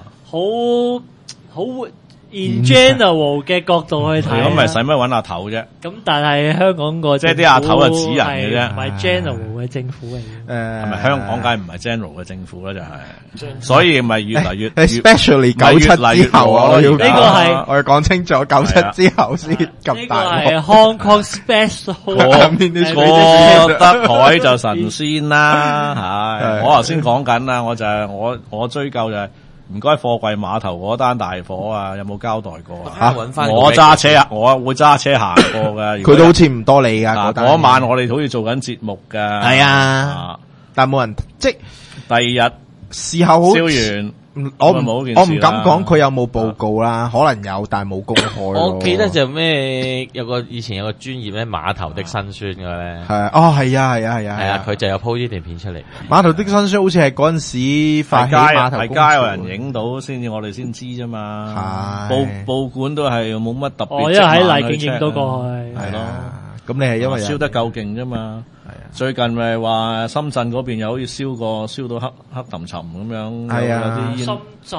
in general 嘅角度去睇， 咁咪使乜揾阿頭啫？ 咁但係香港個即係啲阿頭係指人嘅啫， 唔係 general 嘅政府嚟嘅。 係咪香港梗係唔係 general 嘅政府咧？就係，所以咪越嚟越 especially 97之後啊！ 呢個係我要講清楚97之後先咁大。 呢個係 Hong Kong special。 過得海就神仙啦，係。我頭先講緊啦，我就係我追究就係。唔該，貨櫃碼頭嗰單大火啊，有冇交代過啊？我揸車啊，我會揸車行過㗎。 佢都好似唔多理㗎。 嗰晚我哋好似做緊節目㗎。 係啊，但冇人即第二日事後好燒完， 我咁咪冇件事啦唔敢講佢有冇報告啦，可能有，但係冇公開咯。 我記得就咩以前有個專業咧碼頭的辛酸嘅咧， 係係啊， 係啊，佢就有 po 呢段片出嚟。 碼頭的辛酸好似係嗰陣時發起碼頭係街有人影到先至，我哋先知啫嘛。報館都係冇乜特別。 因為喺麗景影到過去， 係咯。 咁你係因為燒得夠勁啫嘛。係啊。最近咪話深圳嗰邊又好似燒到黑沉沉咁樣。 係啊。 有啲煙。 深圳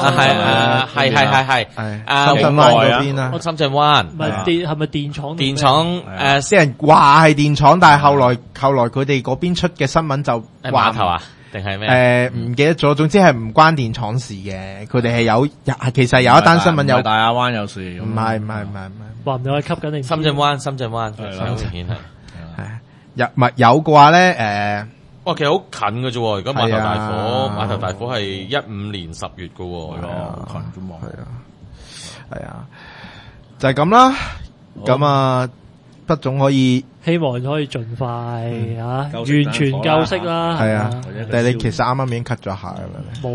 係深圳灣嗰邊啊。 深圳灣。 唔係係咪電廠？ 電廠啲人話係電廠，但係後來佢哋嗰邊出嘅新聞就碼頭啊？定係咩？ 唔記得咗，總之係唔關電廠事嘅。佢哋係其實有一單新聞有大亞灣有事。 唔係。 話唔定係吸緊你。 深圳灣係好明顯係。 有嘅話咧， 哇，其實好近嘅啫喎！而家碼頭大火係15年10月嘅喎， 好近啫嘛。 係啊，就係咁啦。咁啊，畢總可以希望可以盡快完全救熄啦。 係啊，但係你其實啱啱已經 cut 咗下咁樣。